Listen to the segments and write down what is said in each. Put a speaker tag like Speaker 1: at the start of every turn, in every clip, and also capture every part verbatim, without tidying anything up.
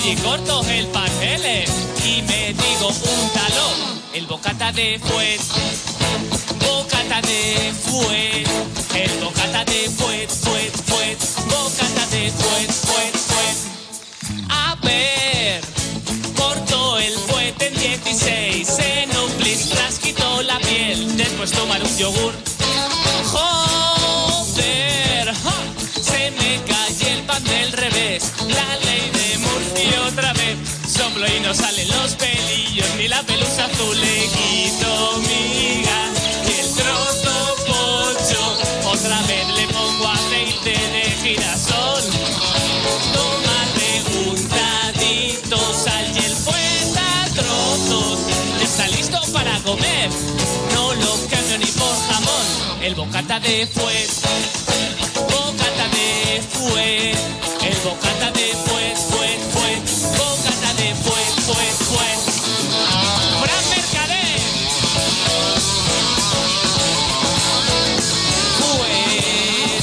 Speaker 1: Oye, corto el pastel y me digo un talón. El bocata de fuet, bocata de fuet, el bocata de fuet, fuet, fuet, bocata de fuet, fuet, fuet. A ver, corto el fuet en dieciséis, en un plis rasquito la piel, después tomar un yogur. Joder, ¡ja! Se me cae el pan del revés, la ley de Murphy otra vez. Soplo y no salen los pelillos, ni la pelusa azul le quito miga. Y el trozo pocho, otra vez le pongo aceite de girasol. Tomate untadito, sal y el fuet a trozos. Ya está listo para comer, no lo cambio ni por jamón. El bocata de fuet, bocata de fuet, el bocata de fuet, fuet, fuet, bocata de fuet, fuet, fuet. ¡Fran Mercader! Fuet.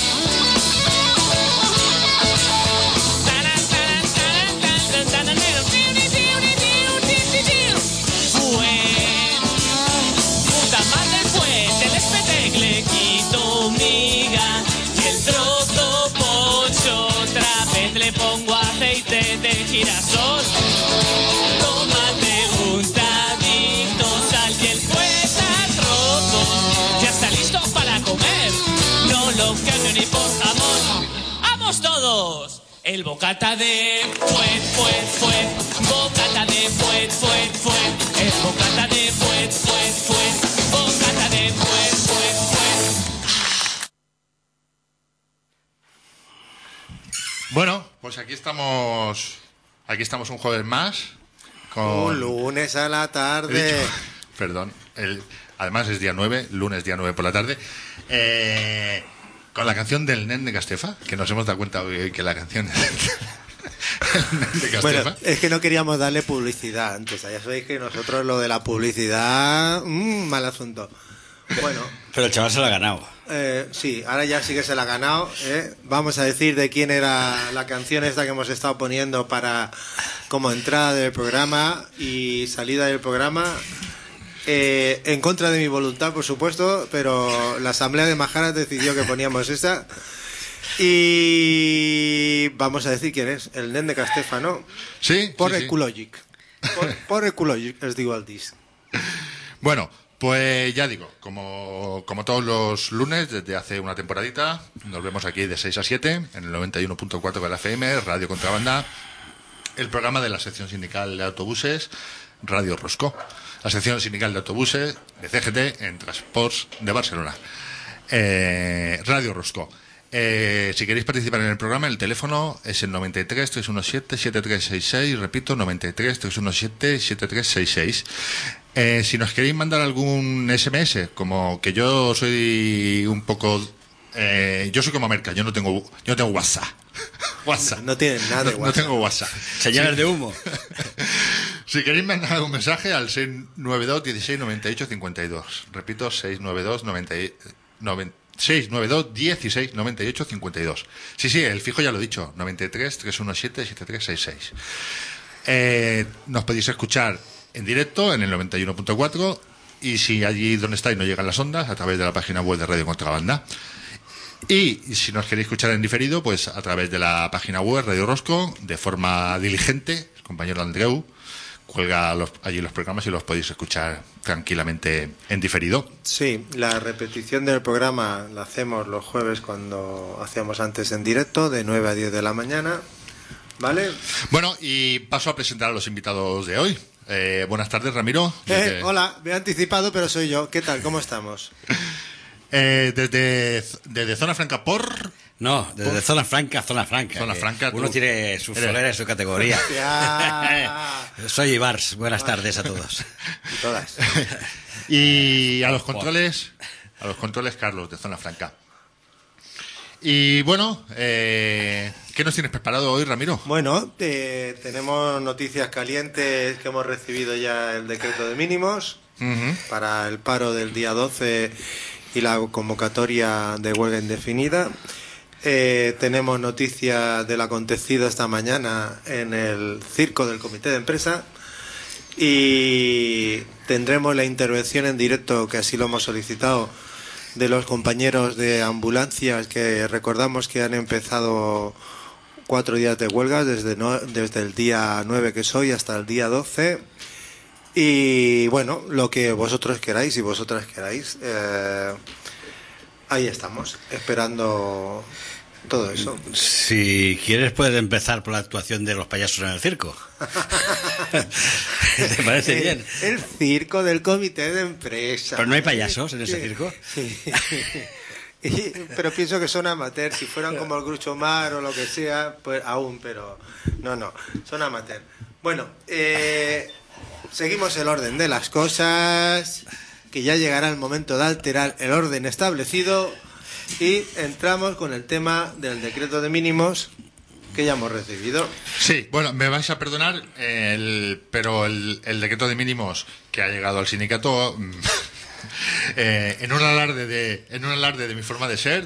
Speaker 1: Taran, taran, taran, taran, taran, taran, tiuni, tiuni, tiuni, tiuni, tiuni. Fuet. Puta madre fuet, el espetec le quito miga. Y el trozo pocho, otra vez le pongo aceite de girasol. Tomate untadito, sal y el fuet a trozos. Ya está listo para comer, no lo cambio ni por jamón. ¡Vamos todos! El bocata de fuet, fuet, fuet, bocata de fuet, fuet, fuet, el bocata de fuet, fuet, fuet, bocata de fuet, fuet, fuet.
Speaker 2: Bueno, pues aquí estamos. Aquí estamos un jueves más. Con...
Speaker 3: Un lunes a la
Speaker 2: He
Speaker 3: tarde.
Speaker 2: dicho- Perdón. El... Además es día nueve, lunes día nueve por la tarde. Eh, Con la canción del Nen de Castefa, que nos hemos dado cuenta hoy que la canción es el Nen de Castefa.
Speaker 3: Bueno, es que no queríamos darle publicidad antes. Ya sabéis que nosotros lo de la publicidad, mmm, mal asunto. Bueno,
Speaker 4: Pero el chaval se lo ha ganado.
Speaker 3: eh, sí, ahora ya sí que se la ha ganado. ¿eh? Vamos a decir de quién era la canción esta que hemos estado poniendo para como entrada del programa y salida del programa. Eh, en contra de mi voluntad, por supuesto, pero la Asamblea de Majaras decidió que poníamos esta. Y vamos a decir quién es, el Nen de Castefa, ¿no?
Speaker 2: Sí,
Speaker 3: Por
Speaker 2: sí, sí.
Speaker 3: Ecologic. Por, por Ecologic, os digo al dis.
Speaker 2: Bueno, pues ya digo, como, como todos los lunes, desde hace una temporadita, nos vemos aquí de seis a siete, en el noventa y uno punto cuatro de la F M, Radio Contrabanda, el programa de la sección sindical de autobuses, Radio Roscó, la sección sindical de autobuses de C G T en Transports de Barcelona. Eh, Radio Roscó. Eh, si queréis participar en el programa, el teléfono es el noventa y tres, trescientos diecisiete, setenta y tres sesenta y seis, repito, noventa y tres, trescientos diecisiete, setenta y tres sesenta y seis. Eh, si nos queréis mandar algún S M S, como que yo soy un poco... Eh, yo soy como Merca, yo no tengo, yo no tengo WhatsApp. WhatsApp.
Speaker 3: No tienen nada de
Speaker 2: No- no
Speaker 3: WhatsApp.
Speaker 2: tengo WhatsApp.
Speaker 4: Señales de humo.
Speaker 2: Si queréis mandar un mensaje al seis nueve dos, dieciséis, noventa y ocho, cincuenta y dos. Repito, seis nueve dos, noventa y nueve, seis nueve dos, dieciséis, noventa y ocho, cincuenta y dos. Sí, sí, el fijo ya lo he dicho, noventa y tres, trescientos diecisiete, setenta y tres sesenta y seis. Eh, nos podéis escuchar en directo en el noventa y uno punto cuatro y si allí donde estáis no llegan las ondas, a través de la página web de Radio Contrabanda. Y si nos queréis escuchar en diferido, pues a través de la página web Radio Rosco, de forma diligente, el compañero Andreu cuelga los, allí los programas y los podéis escuchar tranquilamente en diferido.
Speaker 3: Sí, la repetición del programa la hacemos los jueves cuando hacíamos antes en directo, de nueve a diez de la mañana. ¿Vale?
Speaker 2: Bueno, y paso a presentar a los invitados de hoy. Eh, buenas tardes, Ramiro.
Speaker 3: Eh,
Speaker 2: Desde-
Speaker 3: hola, me he anticipado, pero soy yo. ¿Qué tal? ¿Cómo estamos?
Speaker 2: Eh, desde, desde Zona Franca por...
Speaker 4: No, desde zona franca, zona franca.
Speaker 2: Zona
Speaker 4: que
Speaker 2: franca,
Speaker 4: Uno
Speaker 2: tú.
Speaker 4: tiene su
Speaker 2: Eres-
Speaker 4: solera y su categoría.
Speaker 3: Ya.
Speaker 4: Soy Ibars. Buenas tardes a todos.
Speaker 3: Y todas.
Speaker 2: Y a los controles, a los controles Carlos, de Zona Franca. Y bueno, eh, ¿qué nos tienes preparado hoy, Ramiro?
Speaker 3: Bueno, eh, tenemos noticias calientes que hemos recibido ya el decreto de mínimos
Speaker 2: Ujú.
Speaker 3: para el paro del día doce y la convocatoria de huelga indefinida. Eh, tenemos noticias del acontecido esta mañana en el circo del comité de empresa y tendremos la intervención en directo, que así lo hemos solicitado, de los compañeros de ambulancias, que recordamos que han empezado cuatro días de huelga desde, no, desde el día nueve que es hoy hasta el día doce. Y bueno, lo que vosotros queráis y vosotras queráis, eh, ahí estamos, esperando todo eso.
Speaker 4: Si quieres puedes empezar por la actuación de los payasos en el circo. ¿Te parece
Speaker 3: el,
Speaker 4: bien?
Speaker 3: El circo del comité de empresa.
Speaker 4: ¿Pero no hay payasos en ese circo?
Speaker 3: Sí. Y, pero pienso que son amateurs. Si fueran como el Groucho Mar o lo que sea, pues aún, pero no, no, son amateurs. Bueno, eh, seguimos el orden de las cosas, que ya llegará el momento de alterar el orden establecido, y entramos con el tema del decreto de mínimos que ya hemos recibido.
Speaker 2: Sí, bueno, me vais a perdonar, el, pero el, el decreto de mínimos que ha llegado al sindicato, eh, en un alarde de en un alarde de mi forma de ser,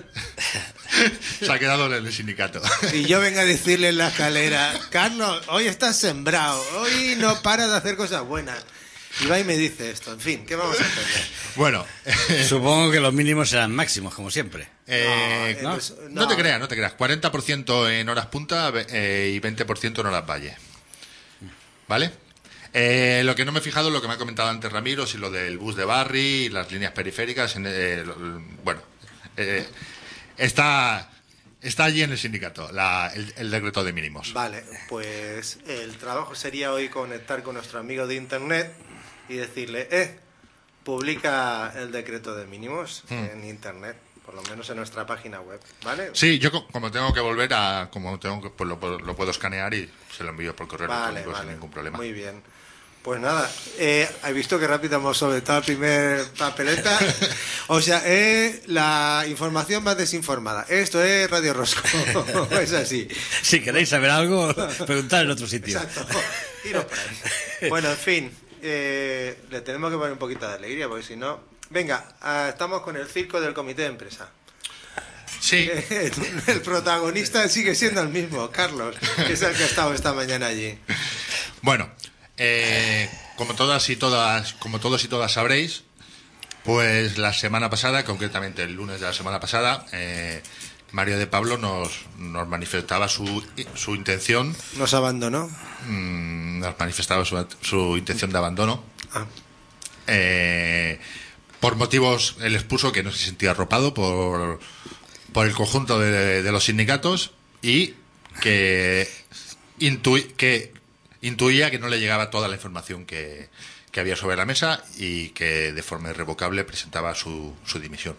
Speaker 2: se ha quedado en el sindicato.
Speaker 3: Y yo vengo a decirle en la escalera: Carlos, hoy estás sembrado, hoy no paras de hacer cosas buenas. Y va y me dice esto. En fin, ¿qué vamos a hacer?
Speaker 2: Bueno,
Speaker 4: supongo que los mínimos serán máximos, como siempre.
Speaker 2: Eh,
Speaker 3: no,
Speaker 2: no,
Speaker 3: pues,
Speaker 2: no.
Speaker 3: no
Speaker 2: te creas, no te creas. cuarenta por ciento en horas punta eh, y veinte por ciento en horas valle. ¿Vale? Eh, lo que no me he fijado es lo que me ha comentado antes Ramiro, si lo del bus de Barry y las líneas periféricas. En, eh, lo, bueno, eh, está, está allí en el sindicato la, el, el decreto de mínimos.
Speaker 3: Vale, pues el trabajo sería hoy conectar con nuestro amigo de internet y decirle, eh, publica el decreto de mínimos hmm. en internet, por lo menos en nuestra página web, ¿vale?
Speaker 2: Sí, yo como tengo que volver a, como tengo que, pues lo, lo puedo escanear y se lo envío por correo
Speaker 3: vale,
Speaker 2: electrónico
Speaker 3: vale.
Speaker 2: sin ningún problema.
Speaker 3: Muy bien. Pues nada, eh, he visto que rápido hemos soltado el primer papeleta. O sea, eh, la información más desinformada. Esto es Radio Rosco. Es así.
Speaker 4: Si queréis saber algo, preguntad en otro sitio.
Speaker 3: Exacto. Iros por ahí. Bueno, en fin. Eh, le tenemos que poner un poquito de alegría, porque si no... Venga, uh, estamos con el circo del comité de empresa.
Speaker 2: Sí.
Speaker 3: El protagonista sigue siendo el mismo, Carlos, que es el que ha estado esta mañana allí.
Speaker 2: Bueno, eh, como todas y todas, como todos y todas sabréis, pues la semana pasada, concretamente el lunes de la semana pasada, eh, Mario de Pablo nos, nos manifestaba su, su intención.
Speaker 3: ¿Nos abandonó?
Speaker 2: Mmm, nos manifestaba su, su intención de abandono.
Speaker 3: Ah.
Speaker 2: Eh, por motivos, él expuso que no se sentía arropado por, por el conjunto de, de los sindicatos y que, intui, que intuía que no le llegaba toda la información que, que había sobre la mesa y que de forma irrevocable presentaba su, su dimisión.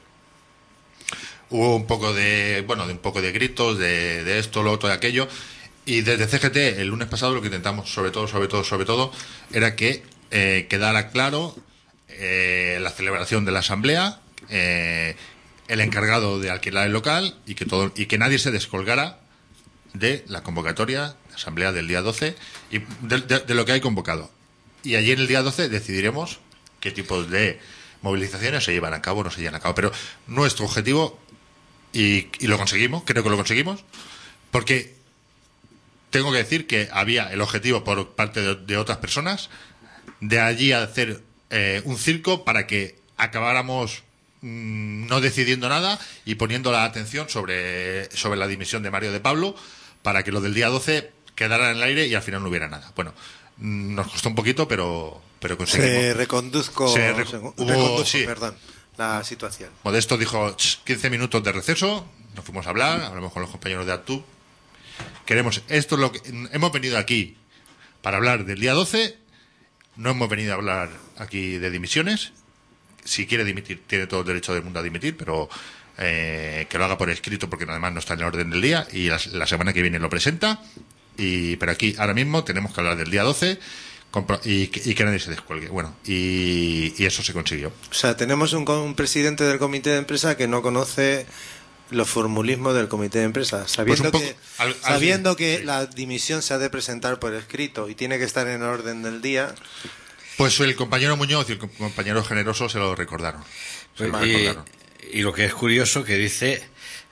Speaker 2: Hubo un poco de, bueno, de un poco de gritos, de, de esto, lo otro, de aquello, y desde C G T el lunes pasado lo que intentamos, sobre todo, sobre todo, sobre todo, era que eh, quedara claro eh, la celebración de la asamblea, eh, el encargado de alquilar el local y que todo y que nadie se descolgara de la convocatoria de asamblea del día doce y de, de, de lo que hay convocado. Y allí en el día doce decidiremos qué tipos de movilizaciones se llevan a cabo o no se llevan a cabo. Pero nuestro objetivo, y, y lo conseguimos, creo que lo conseguimos, porque tengo que decir que había el objetivo por parte de, de otras personas de allí hacer eh, un circo para que acabáramos mmm, no decidiendo nada y poniendo la atención sobre, sobre la dimisión de Mario de Pablo para que lo del día doce quedara en el aire y al final no hubiera nada. Bueno, mmm, nos costó un poquito, pero, pero conseguimos.
Speaker 3: Se reconduzco,
Speaker 2: Se rec-
Speaker 3: se,
Speaker 2: hubo,
Speaker 3: reconduzco
Speaker 2: sí.
Speaker 3: perdón, la situación.
Speaker 2: Modesto dijo quince minutos de receso, nos fuimos a hablar, hablamos con los compañeros de Actub. Queremos, esto es lo que hemos venido aquí para hablar del día doce, no hemos venido a hablar aquí de dimisiones. Si quiere dimitir, tiene todo el derecho del mundo a dimitir, pero eh, que lo haga por escrito porque además no está en el orden del día y la, la semana que viene lo presenta. Y pero aquí ahora mismo tenemos que hablar del día doce y, y que nadie se descuelgue. Bueno, y, y eso se consiguió.
Speaker 3: O sea, tenemos un, un presidente del comité de empresa que no conoce los formulismos del comité de empresa, sabiendo
Speaker 2: pues
Speaker 3: que,
Speaker 2: al, al,
Speaker 3: sabiendo que
Speaker 2: sí.
Speaker 3: la dimisión se ha de presentar por escrito y tiene que estar en el orden del día.
Speaker 2: Pues el compañero Muñoz y el compañero Generoso se lo recordaron. Se
Speaker 4: Pues
Speaker 2: lo
Speaker 4: y,
Speaker 2: recordaron.
Speaker 4: Y lo que es curioso que dice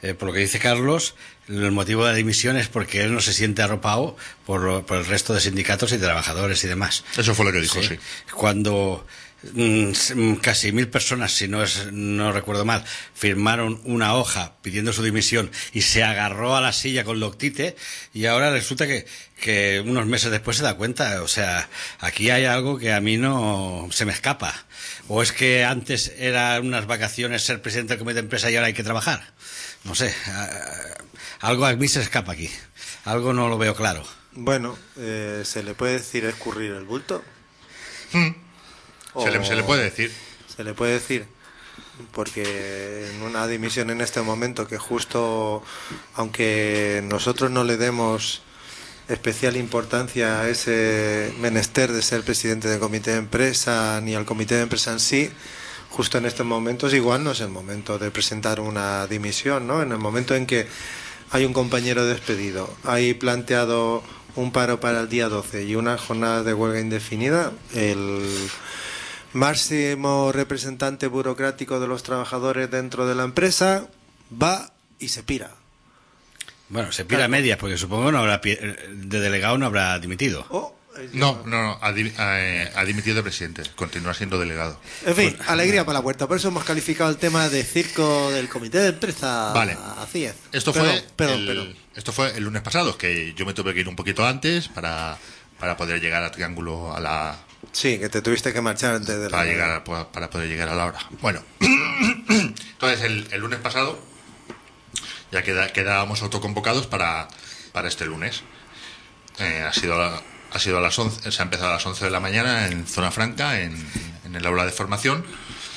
Speaker 4: eh, por lo que dice Carlos, el motivo de la dimisión es porque él no se siente arropado por, lo- por el resto de sindicatos y trabajadores y demás.
Speaker 2: Eso fue lo que dijo, sí.
Speaker 4: Sí. Cuando mm, s- mm, casi mil personas, si no es, no recuerdo mal, firmaron una hoja pidiendo su dimisión y se agarró a la silla con loctite, y ahora resulta que, que unos meses después se da cuenta. O sea, aquí hay algo que a mí no se me escapa. O es que antes eran unas vacaciones ser presidente del comité de empresa y ahora hay que trabajar. No sé, ah, algo a mí se escapa aquí. Algo no lo veo claro.
Speaker 3: Bueno, eh, ¿se le puede decir escurrir el bulto?
Speaker 2: Se, le,
Speaker 3: O-
Speaker 2: se le puede decir.
Speaker 3: Se le puede decir, porque en una dimisión en este momento que justo, aunque nosotros no le demos especial importancia a ese menester de ser presidente del comité de empresa ni al comité de empresa en sí, justo en estos momentos igual no es el momento de presentar una dimisión, ¿no? En el momento en que hay un compañero despedido, hay planteado un paro para el día doce y una jornada de huelga indefinida, el máximo representante burocrático de los trabajadores dentro de la empresa va y se pira.
Speaker 4: Bueno, se pira a medias, porque supongo no habrá pi- de delegado no habrá dimitido.
Speaker 3: Oh, eh,
Speaker 2: No, no, no, ha, di- eh, ha dimitido de presidente, continúa siendo delegado.
Speaker 3: En fin, alegría para la puerta. Por eso hemos calificado el tema de circo del comité de empresa.
Speaker 2: Vale.
Speaker 3: Así es.
Speaker 2: Esto
Speaker 3: Perdón,
Speaker 2: fue,
Speaker 3: perdón,
Speaker 2: el,
Speaker 3: perdón.
Speaker 2: esto fue el lunes pasado, que yo me tuve que ir un poquito antes para, para poder llegar al Triángulo a la,
Speaker 3: Sí, que te tuviste que marchar antes de la...
Speaker 2: para llegar a- para poder llegar a la hora. Bueno, entonces el, el lunes pasado ya queda, quedábamos autoconvocados para, para este lunes. Eh, ha sido a- ha sido a las once, se ha empezado a las once de la mañana en Zona Franca, en, en el aula de formación.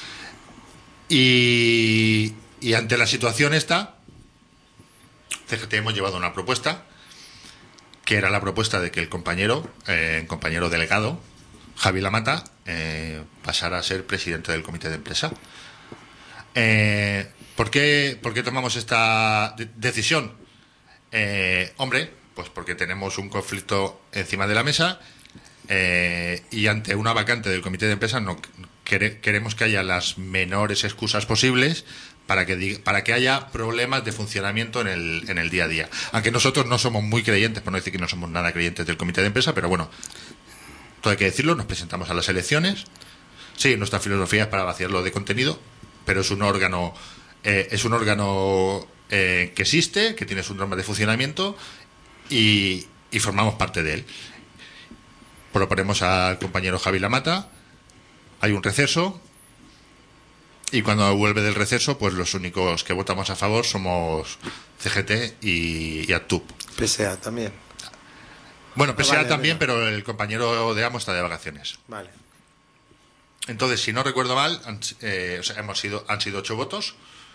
Speaker 2: Y, y ante la situación esta, C G T hemos llevado una propuesta, que era la propuesta de que el compañero, eh, el compañero delegado, Javi Lamata, eh, pasara a ser presidente del comité de empresa. Eh, ¿por qué, por qué tomamos esta de- decisión? Eh, hombre, pues porque tenemos un conflicto encima de la mesa, eh, y ante una vacante del comité de empresa no quere- queremos que haya las menores excusas posibles para que diga- para que haya problemas de funcionamiento en el, en el día a día. Aunque nosotros no somos muy creyentes, por no decir que no somos nada creyentes del comité de empresa, pero bueno, todo hay que decirlo, nos presentamos a las elecciones. Sí, nuestra filosofía es para vaciarlo de contenido, pero es un órgano eh, es un órgano eh, que existe, que tiene su norma de funcionamiento y, y formamos parte de él. Proponemos al compañero Javi Lamata, hay un receso y cuando vuelve del receso, pues los únicos que votamos a favor somos C G T y, y Actup.
Speaker 3: P S A también.
Speaker 2: Bueno, P S A
Speaker 3: vale,
Speaker 2: también,
Speaker 3: mira.
Speaker 2: pero el compañero de Amo está de vacaciones.
Speaker 3: Vale.
Speaker 2: Entonces, si no recuerdo mal, han, eh, o sea, hemos sido, han sido ocho votos.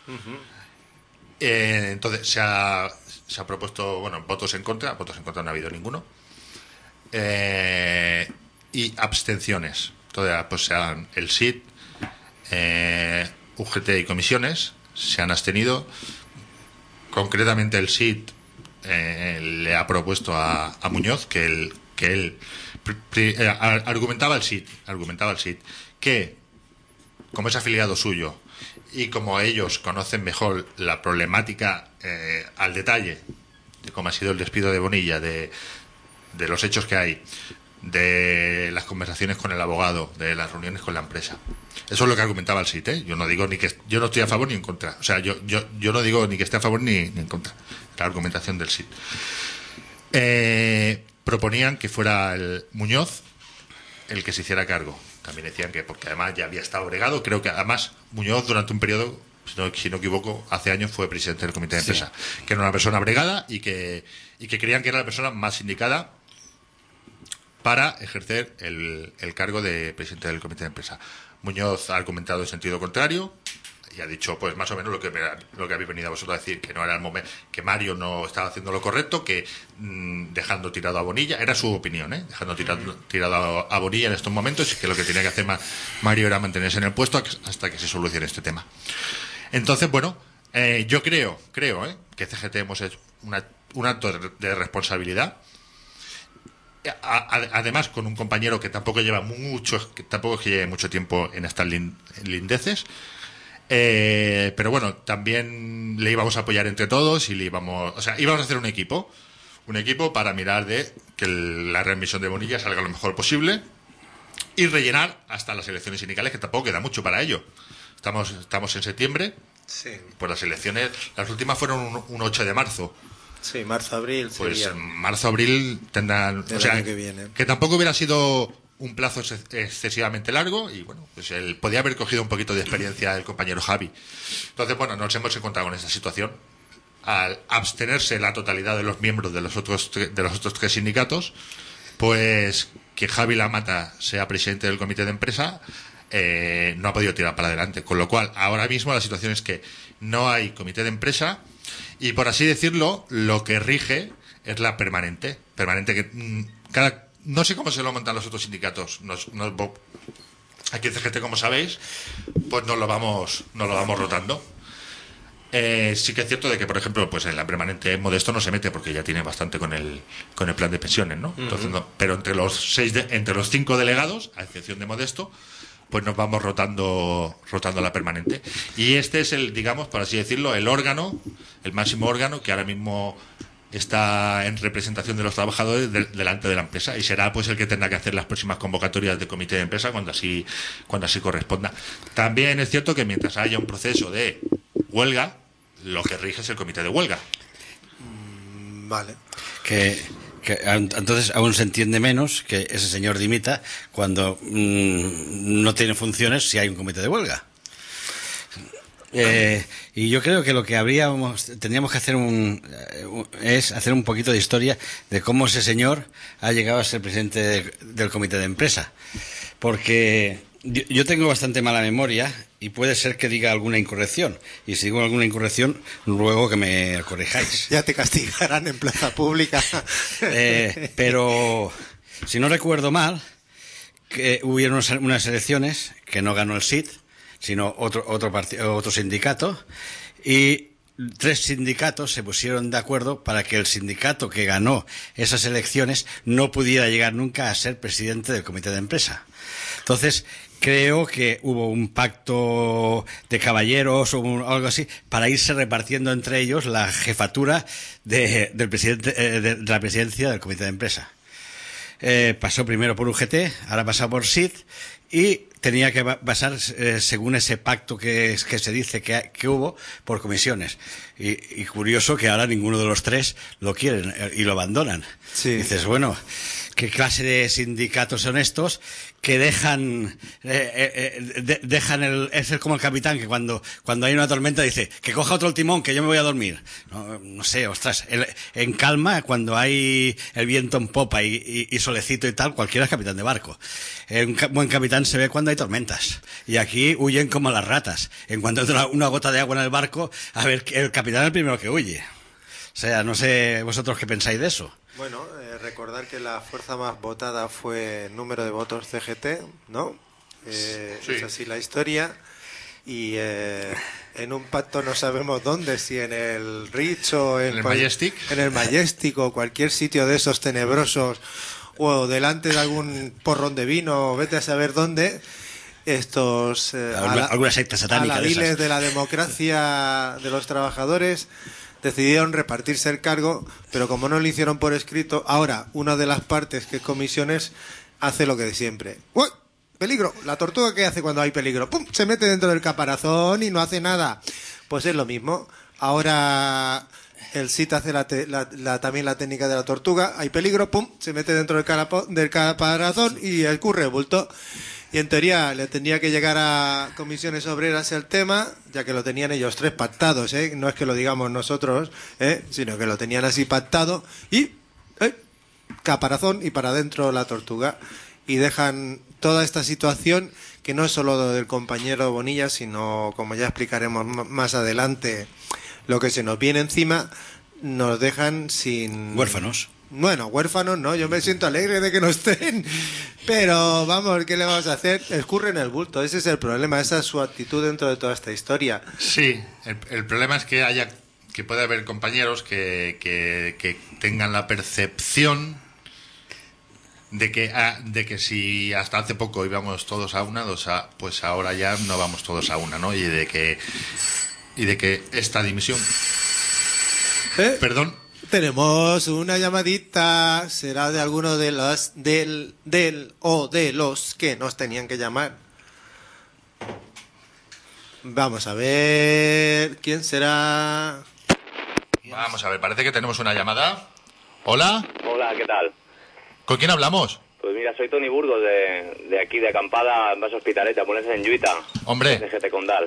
Speaker 2: Eh, entonces, se ha, se ha propuesto, bueno, votos en contra. Votos en contra no ha habido ninguno. Eh, y abstenciones. Entonces, pues se han, el S I D, eh, U G T y comisiones se han abstenido. Concretamente, el S I D eh, le ha propuesto a, a Muñoz que él, que él pri- pri- eh, ar- argumentaba el S I D, argumentaba el S I D que, como es afiliado suyo y como ellos conocen mejor la problemática eh, al detalle de cómo ha sido el despido de Bonilla, de, de los hechos que hay, de las conversaciones con el abogado, de las reuniones con la empresa. Eso es lo que argumentaba el S I D, ¿eh? Yo no digo ni que yo no estoy a favor ni en contra. O sea, yo, yo, yo no digo ni que esté a favor ni, ni en contra. La argumentación del S I D. Eh, proponían que fuera el Muñoz el que se hiciera cargo. También decían que, porque además ya había estado bregado, creo que además Muñoz durante un periodo, si no, si no equivoco, hace años fue presidente del comité de empresa, sí, que era una persona bregada y que, y que creían que era la persona más indicada para ejercer el, el cargo de presidente del comité de empresa. Muñoz ha argumentado en sentido contrario y ha dicho, pues más o menos lo que me- lo que habéis venido a vosotros a decir, que no era el momento, que Mario no estaba haciendo lo correcto, que mm, dejando tirado a Bonilla, era su opinión, ¿eh? Dejando tirado, tirado a, a Bonilla en estos momentos, y que lo que tenía que hacer Ma- Mario era mantenerse en el puesto hasta que se solucione este tema. Entonces, bueno, eh, yo creo, creo, ¿eh? que C G T hemos hecho una, un acto de, de responsabilidad. A- a- además con un compañero que tampoco lleva mucho, que tampoco es que lleve mucho tiempo en estas lin- lindeces. Eh, pero bueno, también le íbamos a apoyar entre todos y le íbamos, o sea, íbamos a hacer un equipo, un equipo para mirar de que el- la readmisión de Bonilla salga lo mejor posible y rellenar hasta las elecciones sindicales, que tampoco queda mucho para ello. Estamos, estamos en septiembre,
Speaker 3: Sí,
Speaker 2: pues las elecciones, las últimas fueron un, un ocho de marzo.
Speaker 3: sí, marzo, abril.
Speaker 2: Pues
Speaker 3: sería.
Speaker 2: en marzo, abril tendrán...
Speaker 3: Del
Speaker 2: o sea,
Speaker 3: año que viene.
Speaker 2: que tampoco hubiera sido un plazo ex- excesivamente largo y bueno, pues él podía haber cogido un poquito de experiencia el compañero Javi. Entonces, bueno, nos hemos encontrado con esta situación. Al abstenerse la totalidad de los miembros de los otros, tre- de los otros tres sindicatos, pues que Javi Lamata sea presidente del comité de empresa, eh, no ha podido tirar para adelante. Con lo cual, ahora mismo la situación es que no hay comité de empresa y, por así decirlo, lo que rige es la permanente. Permanente que mm, cada no sé cómo se lo montan los otros sindicatos. Nos, nos, bo- aquí en C G T, como sabéis, pues nos lo vamos, nos lo vamos rotando. Eh, sí que es cierto de que, por ejemplo, pues en la permanente Modesto no se mete porque ya tiene bastante con el con el plan de pensiones, ¿no? Entonces, no, pero entre los seis de- entre los cinco delegados, a excepción de Modesto, pues nos vamos rotando rotando la permanente. Y este es el, digamos, por así decirlo, el órgano, el máximo órgano que ahora mismo está en representación de los trabajadores de- delante de la empresa y será pues el que tendrá que hacer las próximas convocatorias de comité de empresa cuando así cuando así corresponda. También es cierto que mientras haya un proceso de huelga, lo que rige es el comité de huelga.
Speaker 3: Vale.
Speaker 4: Que, que an- entonces aún se entiende menos que ese señor dimita cuando mm, no tiene funciones si hay un comité de huelga. Eh, y yo creo que lo que habríamos tendríamos que hacer un, eh, un- es hacer un poquito de historia de cómo ese señor ha llegado a ser presidente de- del comité de empresa, porque yo, yo tengo bastante mala memoria y puede ser que diga alguna incorrección, y si digo alguna incorrección ruego que me corrijáis.
Speaker 3: Ya te castigarán en plaza pública.
Speaker 4: Eh, pero si no recuerdo mal, que hubieron unas, unas elecciones que no ganó el S I D, sino otro otro parti- otro sindicato, y tres sindicatos se pusieron de acuerdo para que el sindicato que ganó esas elecciones no pudiera llegar nunca a ser presidente del comité de empresa. Entonces, creo que hubo un pacto de caballeros o un- algo así para irse repartiendo entre ellos la jefatura de, del presidente, eh, de, de la presidencia del comité de empresa. Eh, pasó primero por U G T, ahora pasa por S I D y tenía que ba- basar, eh, según ese pacto que, que se dice que, ha- que hubo, por comisiones. Y, y curioso que ahora ninguno de los tres lo quieren eh, y lo abandonan.
Speaker 3: Sí.
Speaker 4: Dices, bueno, ¿qué clase de sindicatos son estos que dejan eh, eh, eh, de- dejan el es el- como el capitán que cuando cuando hay una tormenta dice que coja otro el timón que yo me voy a dormir? No, no sé, ostras, el- en calma, cuando hay el viento en popa y, y- y solecito y tal, cualquiera es capitán de barco. Un ca- buen capitán se ve cuando hay tormentas y aquí huyen como las ratas. En cuanto entra una gota de agua en el barco, a ver, el capitán es el primero que huye. O sea, no sé vosotros qué pensáis de eso.
Speaker 3: Bueno, eh, recordar que la fuerza más votada fue el número de votos C G T, ¿no? Eh,
Speaker 2: Sí.
Speaker 3: Es así la historia. Y eh, en un pacto no sabemos dónde, si en el Rich o en,
Speaker 2: ¿En el
Speaker 3: cual-
Speaker 2: Majestic?
Speaker 3: en el Majestic o cualquier sitio de esos tenebrosos, o delante de algún porrón de vino, vete a saber dónde, estos eh,
Speaker 4: Alguna-
Speaker 3: ala-
Speaker 4: alguna secta satánica de
Speaker 3: aladiles
Speaker 4: esas.
Speaker 3: de la democracia de los trabajadores decidieron repartirse el cargo, pero como no lo hicieron por escrito, ahora una de las partes, que es comisiones, hace lo que de siempre. ¡Uy! ¡Peligro! La tortuga, ¿qué hace cuando hay peligro? ¡Pum! Se mete dentro del caparazón y no hace nada. Pues es lo mismo. Ahora el S I T hace la te- la- la- también la técnica de la tortuga. Hay peligro, ¡pum! Se mete dentro del, carapo- del caparazón y escurre el bulto. Y en teoría le tendría que llegar a comisiones obreras el tema, ya que lo tenían ellos tres pactados, ¿eh? No es que lo digamos nosotros, ¿eh? Sino que lo tenían así pactado y ¡eh! Caparazón y para adentro la tortuga. Y dejan toda esta situación, que no es solo del compañero Bonilla, sino, como ya explicaremos m- más adelante, lo que se nos viene encima, nos dejan sin...
Speaker 4: Huérfanos.
Speaker 3: Bueno, huérfanos no, yo me siento alegre de que no estén, pero vamos, ¿qué le vamos a hacer? Escurren el bulto, ese es el problema, esa es su actitud dentro de toda esta historia.
Speaker 2: Sí, el, el problema es que haya que puede haber compañeros que, que, que tengan la percepción de que ah, de que si hasta hace poco íbamos todos a una, dos a, pues ahora ya no vamos todos a una, ¿no? Y de que y de que esta dimisión,
Speaker 3: ¿Eh?
Speaker 2: perdón,
Speaker 3: Tenemos una llamadita. ¿Será de alguno de los del del o de los que nos tenían que llamar? Vamos a ver quién será.
Speaker 2: vamos a ver, parece que tenemos una llamada. Hola,
Speaker 5: Hola, ¿qué tal?
Speaker 2: ¿con quién hablamos?
Speaker 5: Pues mira, soy Tony Burgos de, de aquí, de acampada en Base Hospitalet, pones en Lluita.
Speaker 2: Hombre.
Speaker 5: De G T Condal.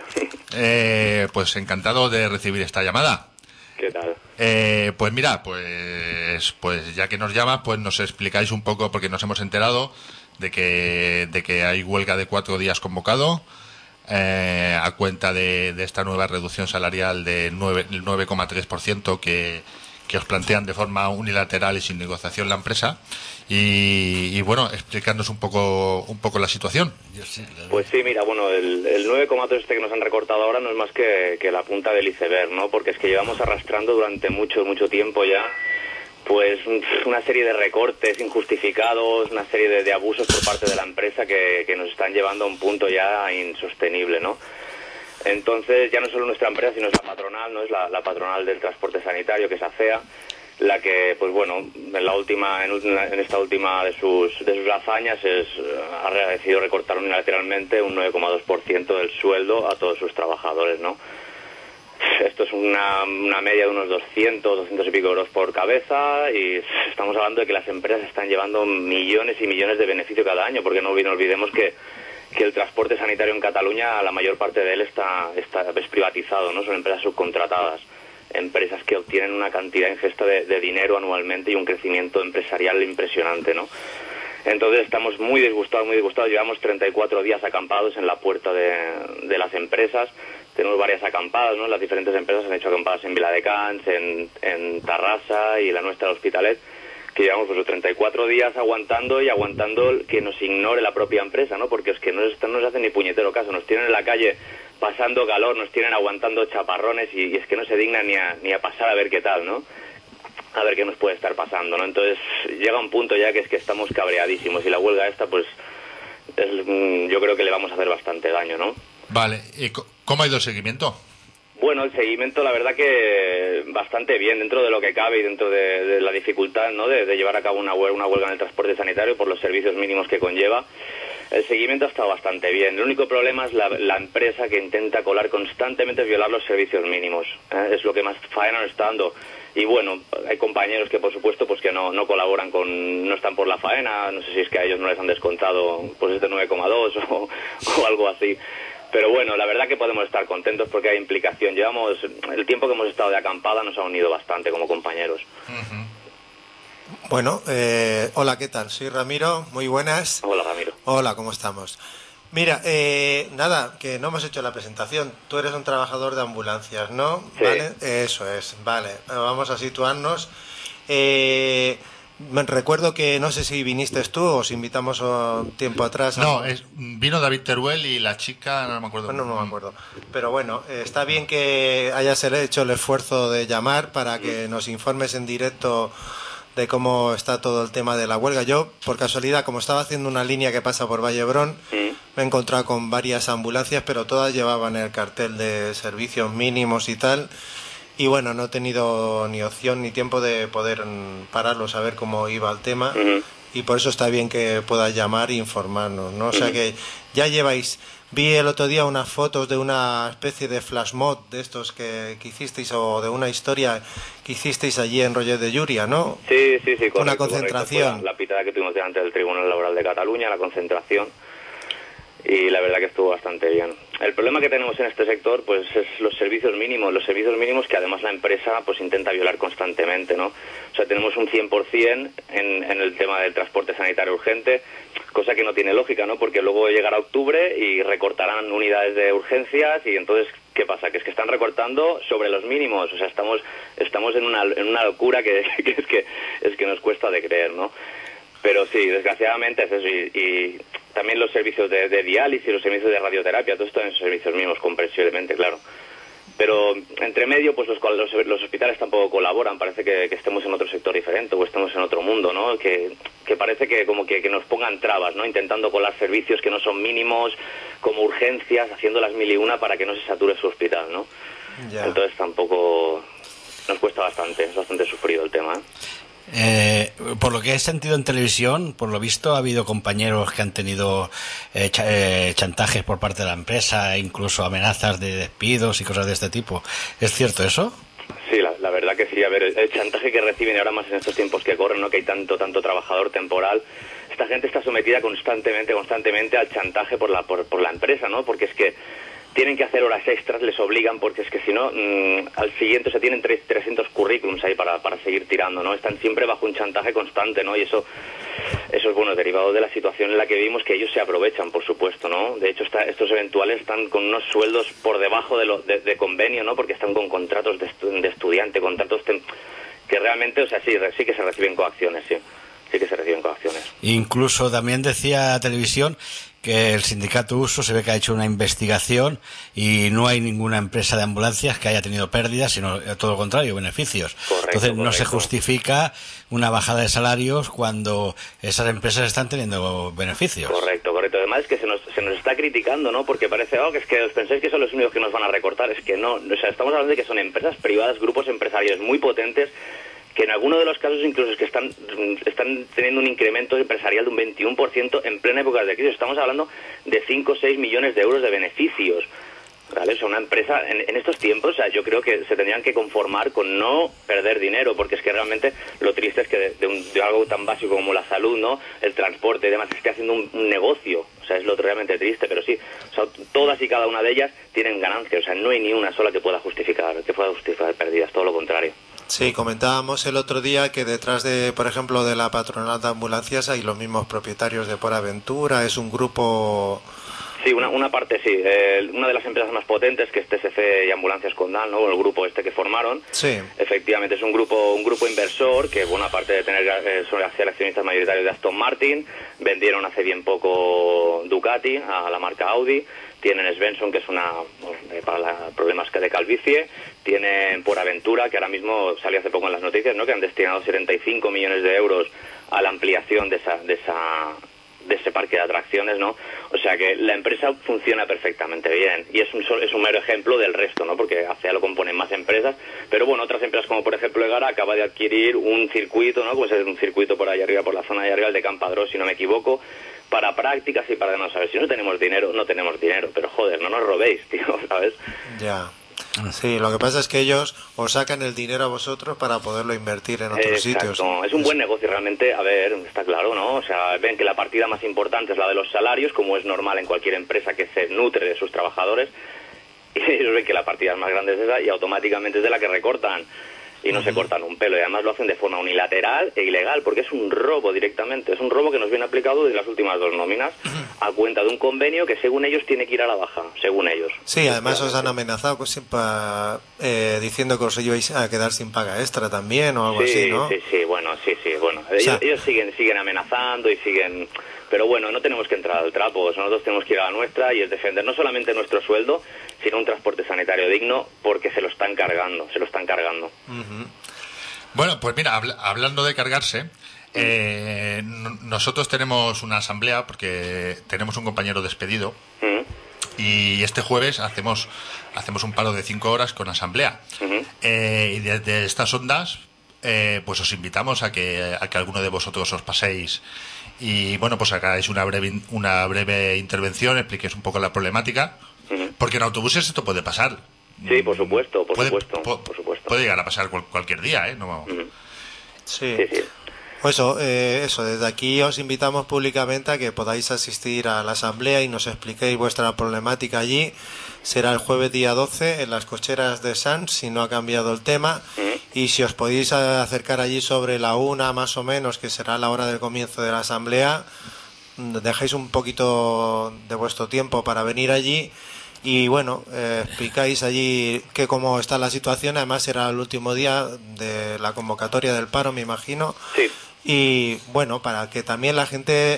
Speaker 2: Eh, pues encantado de recibir esta llamada.
Speaker 5: ¿Qué tal?
Speaker 2: Eh, pues mira, pues pues ya que nos llamas, pues nos explicáis un poco, porque nos hemos enterado de que de que hay huelga de cuatro días convocado eh, a cuenta de, de esta nueva reducción salarial de nueve coma tres por ciento que que os plantean de forma unilateral y sin negociación la empresa. Y, y bueno, explicarnos un poco un poco la situación.
Speaker 5: Pues sí, mira, bueno, el, el nueve coma tres este que nos han recortado ahora no es más que, que la punta del iceberg, ¿no? Porque es que llevamos arrastrando durante mucho, mucho tiempo ya, pues una serie de recortes injustificados, una serie de, de abusos por parte de la empresa que, que nos están llevando a un punto ya insostenible, ¿no? Entonces, ya no solo nuestra empresa, sino es la patronal, ¿no? Es la, la patronal del transporte sanitario, que es ACEA, la que, pues bueno, en la última, en, en esta última de sus de sus hazañas es, ha decidido recortar unilateralmente un nueve coma dos por ciento del sueldo a todos sus trabajadores, ¿no? Esto es una, una media de unos doscientos, doscientos y pico euros por cabeza, y estamos hablando de que las empresas están llevando millones y millones de beneficio cada año, porque no olvidemos que que el transporte sanitario en Cataluña, la mayor parte de él está, está es privatizado, ¿no? Son empresas subcontratadas, empresas que obtienen una cantidad ingesta de, de dinero anualmente y un crecimiento empresarial impresionante, ¿no? Entonces estamos muy disgustados, muy disgustados. Llevamos treinta y cuatro días acampados en la puerta de, de las empresas. Tenemos varias acampadas, ¿no? Las diferentes empresas han hecho acampadas en Viladecans, en, en Tarrasa y la nuestra, el Hospitalet, que llevamos pues treinta y cuatro días aguantando y aguantando que nos ignore la propia empresa, ¿no? Porque es que no nos, no nos hacen ni puñetero caso, nos tienen en la calle pasando calor, nos tienen aguantando chaparrones y, y es que no se dignan ni a, ni a pasar a ver qué tal, ¿no? A ver qué nos puede estar pasando, ¿no? Entonces llega un punto ya que es que estamos cabreadísimos y la huelga esta, pues es, yo creo que le vamos a hacer bastante daño, ¿no?
Speaker 2: Vale, ¿y cómo ha ido el seguimiento?
Speaker 5: Bueno, el seguimiento, la verdad que bastante bien, dentro de lo que cabe y dentro de, de la dificultad, ¿no? de, de llevar a cabo una huelga, una huelga en el transporte sanitario por los servicios mínimos que conlleva. El seguimiento ha estado bastante bien. El único problema es la, la empresa que intenta colar constantemente, violar los servicios mínimos. ¿eh? Es lo que más faena nos está dando. Y bueno, hay compañeros que por supuesto pues que no, no colaboran con, no están por la faena, no sé si es que a ellos no les han descontado pues este nueve coma dos o, o algo así. Pero bueno, la verdad que podemos estar contentos porque hay implicación. Llevamos, el tiempo que hemos estado de acampada nos ha unido bastante como compañeros.
Speaker 3: Uh-huh. Bueno, eh, hola, ¿qué tal? Soy Ramiro, muy buenas.
Speaker 5: Hola, Ramiro.
Speaker 3: Hola, ¿cómo estamos? Mira, eh, nada, que no hemos hecho la presentación. Tú eres un trabajador de ambulancias, ¿no?
Speaker 5: Sí.
Speaker 3: ¿Vale? Eso es, vale. Vamos a situarnos. Eh... Recuerdo que no sé si viniste tú o os invitamos un tiempo atrás.
Speaker 2: No,
Speaker 3: a...
Speaker 2: es, vino David Teruel y la chica, no me acuerdo.
Speaker 3: Bueno, no me acuerdo. Pero bueno, eh, está bien que hayas hecho el esfuerzo de llamar para que nos informes en directo de cómo está todo el tema de la huelga. Yo, por casualidad, como estaba haciendo una línea que pasa por Vallebrón,
Speaker 5: ¿Sí?
Speaker 3: me he encontrado con varias ambulancias, pero todas llevaban el cartel de servicios mínimos y tal. Y bueno, no he tenido ni opción ni tiempo de poder pararlo, saber cómo iba el tema. Uh-huh. Y por eso está bien que puedas llamar e informarnos, ¿no? O sea que ya lleváis... Vi el otro día unas fotos de una especie de flash mob de estos que, que hicisteis, o de una historia que hicisteis allí en Roger de Llúria, ¿no?
Speaker 5: Sí, sí, sí, correcto.
Speaker 3: Una concentración.
Speaker 5: La, la pitada que tuvimos delante del Tribunal Laboral de Cataluña, la concentración. Y la verdad que estuvo bastante bien. El problema que tenemos en este sector pues es los servicios mínimos, los servicios mínimos que además la empresa pues intenta violar constantemente, ¿no? O sea, tenemos un cien por ciento en, en el tema del transporte sanitario urgente, cosa que no tiene lógica, ¿no? Porque luego llegará octubre y recortarán unidades de urgencias y entonces, ¿qué pasa? Que es que están recortando sobre los mínimos, o sea, estamos estamos en una, en una locura que, que, es que es que nos cuesta de creer, ¿no? Pero sí, desgraciadamente es eso. Y, y también los servicios de, de diálisis, los servicios de radioterapia, todo esto en servicios mínimos, comprensiblemente, claro. pero entre medio pues los, los, los hospitales tampoco colaboran, parece que, que estemos en otro sector diferente o estemos en otro mundo, ¿no? Que, que parece que como que, que nos pongan trabas, ¿no? Intentando colar servicios que no son mínimos, como urgencias, haciendo las mil y una para que no se sature su hospital, ¿no? Ya. Entonces tampoco nos cuesta bastante, es bastante sufrido el tema, ¿eh?
Speaker 4: Eh, por lo que he sentido en televisión, por lo visto ha habido compañeros que han tenido eh, ch eh, chantajes por parte de la empresa, incluso amenazas de despidos y cosas de este tipo. ¿Es cierto eso?
Speaker 5: Sí, la, la verdad que sí. A ver, el, el chantaje que reciben ahora más en estos tiempos que corren, ¿no? Que hay tanto tanto trabajador temporal, esta gente está sometida constantemente constantemente al chantaje por la por, por la empresa, ¿no? Porque es que tienen que hacer horas extras, les obligan, porque es que si no, mmm, al siguiente, o sea, tienen trescientos currículums ahí para, para seguir tirando, ¿no? Están siempre bajo un chantaje constante, ¿no? Y eso, eso es, bueno, derivado de la situación en la que vivimos, que ellos se aprovechan, por supuesto, ¿no? De hecho, está, estos eventuales están con unos sueldos por debajo de, lo, de, de convenio, ¿no? Porque están con contratos de, estu de estudiante, contratos que realmente, o sea, sí, sí que se reciben coacciones, sí. Sí que se reciben coacciones.
Speaker 4: Incluso también decía televisión que el sindicato Uso se ve que ha hecho una investigación y no hay ninguna empresa de ambulancias que haya tenido pérdidas, sino todo lo contrario, beneficios.
Speaker 5: Correcto,
Speaker 4: Entonces no
Speaker 5: correcto.
Speaker 4: se justifica una bajada de salarios cuando esas empresas están teniendo beneficios.
Speaker 5: Correcto, correcto. Además es que se nos, se nos está criticando, ¿no? Porque parece, oh, que es que os pensáis que son los únicos que nos van a recortar. Es que no, o sea, estamos hablando de que son empresas privadas, grupos empresariales muy potentes, que en algunos de los casos incluso es que están, están teniendo un incremento empresarial de un veintiuno por ciento en plena época de crisis. Estamos hablando de cinco o seis millones de euros de beneficios, ¿vale? O sea, una empresa en, en estos tiempos, o sea, yo creo que se tendrían que conformar con no perder dinero, porque es que realmente lo triste es que de, de, un, de algo tan básico como la salud, ¿no? El transporte y demás, esté haciendo un, un negocio. O sea, es lo realmente triste, pero sí, o sea, todas y cada una de ellas tienen ganancias. O sea, no hay ni una sola que pueda justificar, que pueda justificar pérdidas, todo lo contrario.
Speaker 3: Sí, comentábamos el otro día que detrás de, por ejemplo, de la patronal de ambulancias hay los mismos propietarios de Por Aventura, es un grupo...
Speaker 5: Sí, una, una parte sí. Eh, una de las empresas más potentes, que es T S C y Ambulancias Condal, ¿no? El grupo este que formaron.
Speaker 3: Sí.
Speaker 5: Efectivamente, es un grupo un grupo inversor que, bueno, aparte de tener eh, son accionistas mayoritarios de Aston Martin, vendieron hace bien poco Ducati a la marca Audi. Tienen Svensson, que es una eh, para la, problemas de calvicie. Tienen Por Aventura, que ahora mismo salió hace poco en las noticias, ¿no? Que han destinado setenta y cinco millones de euros a la ampliación de esa... De esa de ese parque de atracciones, ¿no? O sea que la empresa funciona perfectamente bien y es un, es un mero ejemplo del resto, ¿no? Porque A C E A lo componen más empresas, pero bueno, otras empresas como por ejemplo Egara acaba de adquirir un circuito, ¿no? Pues es un circuito por ahí arriba, por la zona de arriba, el de Campadrós, si no me equivoco, para prácticas y para demás. A ver, si no tenemos dinero, no tenemos dinero, pero joder, no nos robéis, tío, ¿sabes?
Speaker 3: Ya. Sí, lo que pasa es que ellos os sacan el dinero a vosotros para poderlo invertir en otros
Speaker 5: Exacto.
Speaker 3: sitios.
Speaker 5: Es un buen negocio realmente, a ver, está claro, ¿no? O sea, ven que la partida más importante es la de los salarios, como es normal en cualquier empresa que se nutre de sus trabajadores, y ellos ven que la partida más grande es esa y automáticamente es de la que recortan. Y no uh-huh. se cortan un pelo, y además lo hacen de forma unilateral e ilegal, porque es un robo directamente, es un robo que nos viene aplicado desde las últimas dos nóminas, a cuenta de un convenio que según ellos tiene que ir a la baja, según ellos.
Speaker 3: Sí, además os han amenazado pues, pa, eh, diciendo que os ibais a quedar sin paga extra también, o algo
Speaker 5: sí,
Speaker 3: así, ¿no?
Speaker 5: Sí, sí, bueno, sí, sí, bueno, o sea, ellos, ellos siguen, siguen amenazando y siguen... Pero bueno, no tenemos que entrar al trapo, nosotros tenemos que ir a la nuestra y es defender no solamente nuestro sueldo, sino un transporte sanitario digno, porque se lo están cargando, se lo están cargando.
Speaker 2: Uh-huh. Bueno, pues mira, habl hablando de cargarse, eh, nosotros tenemos una asamblea porque tenemos un compañero despedido uh-huh. y este jueves hacemos hacemos un paro de cinco horas con asamblea. Uh-huh. eh, y desde estas ondas, eh, pues os invitamos a que, a que alguno de vosotros os paséis y bueno, pues hagáis una breve una breve intervención, expliquéis un poco la problemática, uh-huh. porque en autobuses esto puede pasar.
Speaker 5: Sí, por supuesto, por
Speaker 2: puede,
Speaker 5: supuesto,
Speaker 2: po
Speaker 5: por supuesto.
Speaker 2: Puede llegar a pasar cual cualquier día, ¿eh? No...
Speaker 5: Uh-huh.
Speaker 3: Sí.
Speaker 5: Sí, sí.
Speaker 3: Pues eso, eh, eso, desde aquí os invitamos públicamente a que podáis asistir a la asamblea y nos expliquéis vuestra problemática allí. Será el jueves día doce en las cocheras de Sants, si no ha cambiado el tema. Uh-huh. Y si os podéis acercar allí sobre la una más o menos, que será la hora del comienzo de la asamblea, dejáis un poquito de vuestro tiempo para venir allí. Y bueno, eh, explicáis allí que cómo está la situación. Además será el último día de la convocatoria del paro, me imagino.
Speaker 5: Sí.
Speaker 3: Y bueno, para que también la gente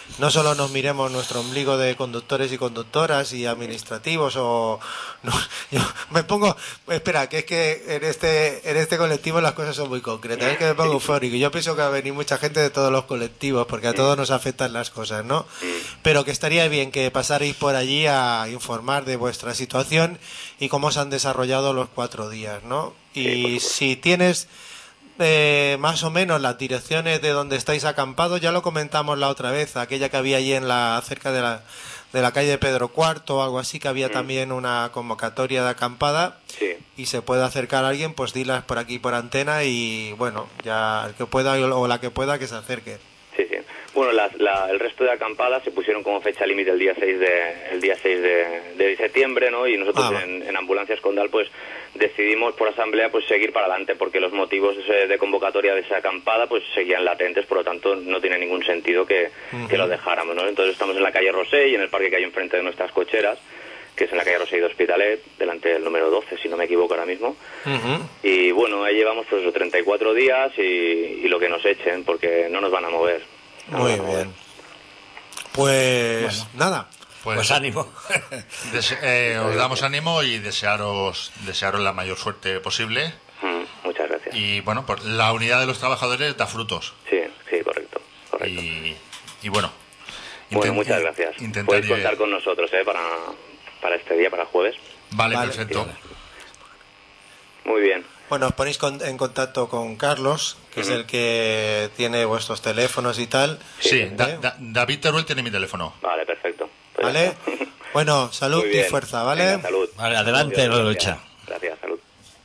Speaker 3: no solo nos miremos nuestro ombligo de conductores y conductoras y administrativos o no, yo me pongo, espera, que es que en este en este colectivo las cosas son muy concretas, es que me pongo eufórico. Yo pienso que va a venir mucha gente de todos los colectivos porque a todos nos afectan las cosas, ¿no? Pero que estaría bien que pasarais por allí a informar de vuestra situación y cómo se han desarrollado los cuatro días, ¿no? Y si tienes Eh, más o menos las direcciones de donde estáis acampados, ya lo comentamos la otra vez, aquella que había allí en la cerca de la, de la calle Pedro cuarto o algo así, que había mm. también una convocatoria de acampada,
Speaker 5: sí.
Speaker 3: Y se puede acercar a alguien, pues dilas por aquí por antena y bueno, ya el que pueda o la que pueda que se acerque.
Speaker 5: Sí, sí. Bueno, la, la, el resto de acampadas se pusieron como fecha límite el día seis de el día seis de, de septiembre, ¿no? Y nosotros ah, en, en Ambulancia Escondal pues decidimos por asamblea pues seguir para adelante porque los motivos de convocatoria de esa acampada pues seguían latentes, por lo tanto no tiene ningún sentido que, uh-huh. que lo dejáramos, ¿no? Entonces estamos en la calle Rosell, en el parque que hay enfrente de nuestras cocheras, que es en la calle Rosell de Hospitalet, delante del número doce, si no me equivoco ahora mismo. Uh-huh. Y bueno, ahí llevamos pues los treinta y cuatro días y, y lo que nos echen, porque no nos van a mover. No
Speaker 3: Muy
Speaker 5: nos van a
Speaker 3: bien.
Speaker 5: mover.
Speaker 3: Pues
Speaker 2: bueno.
Speaker 3: nada.
Speaker 2: Pues,
Speaker 4: pues ánimo.
Speaker 2: Dese- eh, os damos ánimo y desearos, desearos la mayor suerte posible.
Speaker 5: Mm, muchas gracias.
Speaker 2: Y bueno, pues la unidad de los trabajadores da frutos.
Speaker 5: Sí, sí, correcto. correcto.
Speaker 2: Y, y bueno.
Speaker 5: Bueno,
Speaker 2: intent-
Speaker 5: muchas gracias.
Speaker 2: intentar
Speaker 5: Podéis
Speaker 2: lle-
Speaker 5: contar con nosotros ¿eh? para, para este día, para jueves.
Speaker 2: Vale,
Speaker 3: Vale,
Speaker 2: perfecto.
Speaker 3: bien.
Speaker 5: Muy bien.
Speaker 3: Bueno, os ponéis con- en contacto con Carlos, que
Speaker 5: Uh-huh.
Speaker 3: es el que tiene vuestros teléfonos y tal.
Speaker 2: Sí,
Speaker 5: Sí,
Speaker 2: Da-
Speaker 3: ¿eh?
Speaker 2: Da- David Teruel tiene mi teléfono.
Speaker 5: Vale, perfecto. Pues ya
Speaker 3: ¿Vale?
Speaker 5: está.
Speaker 3: Bueno, salud
Speaker 5: Muy
Speaker 3: y
Speaker 5: bien.
Speaker 3: fuerza, ¿vale?
Speaker 5: Venga, salud.
Speaker 4: Vale, adelante,
Speaker 5: Adiós,
Speaker 4: lo
Speaker 5: gracias.
Speaker 4: lucha.
Speaker 5: Gracias, salud.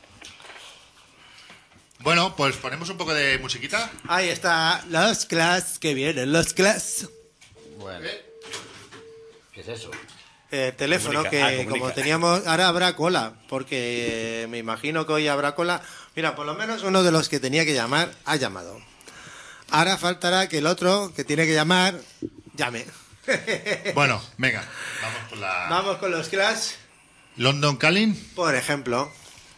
Speaker 2: Bueno, pues ponemos un poco de musiquita.
Speaker 3: Ahí está, los class que vienen, los class.
Speaker 4: Bueno. ¿Qué es eso?
Speaker 3: Eh, teléfono
Speaker 4: Comunica.
Speaker 3: que
Speaker 4: Ah, comunica.
Speaker 3: como teníamos, ahora habrá cola, porque me imagino que hoy habrá cola. Mira, por lo menos uno de los que tenía que llamar ha llamado. Ahora faltará que el otro que tiene que llamar llame.
Speaker 2: Bueno, venga, vamos con la
Speaker 3: Vamos con los class,
Speaker 2: London Calling.
Speaker 3: por ejemplo.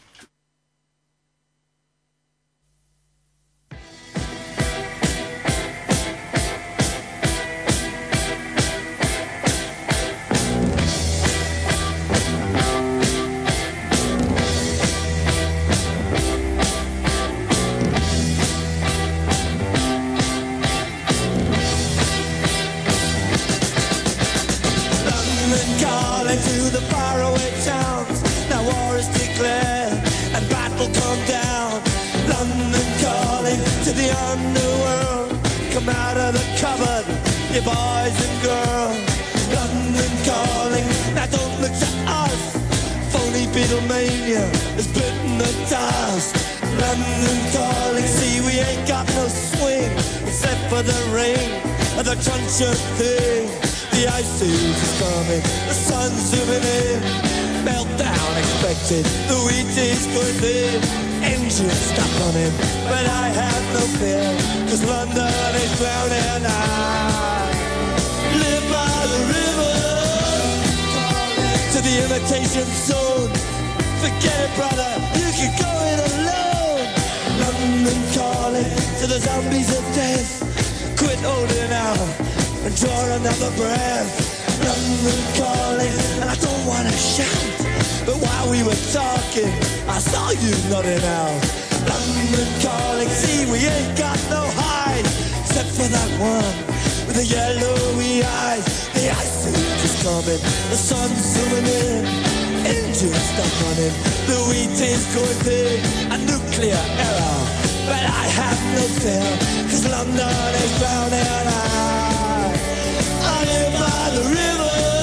Speaker 6: London calling to the faraway towns. Now war is declared and battle come down. London calling to the underworld. Come out of the cupboard, you boys and girls. London calling, now don't look to us. Phony Beatlemania has bitten the dust. London calling, see we ain't got no swing except for the rain and the truncheon thing. The ice age is coming, the sun's zooming in. Meltdown expected, the wheat is going thin. Engine stuck on him, but I have no fear, cause London is drowning. I live by the river, to the imitation zone. Forget it, brother, you can go it alone. London calling to the zombies of death. Quit holding out and draw another breath. London calling, and I don't wanna shout, but while we were talking, I saw you nodding out. London calling, see we ain't got no hide, except for that one with the yellowy eyes. The ice age is coming, the sun's zooming in, engines stuck on him, the wheat is going big, a nuclear error, but I have no fear, cause London is drowning. I, I live by the river.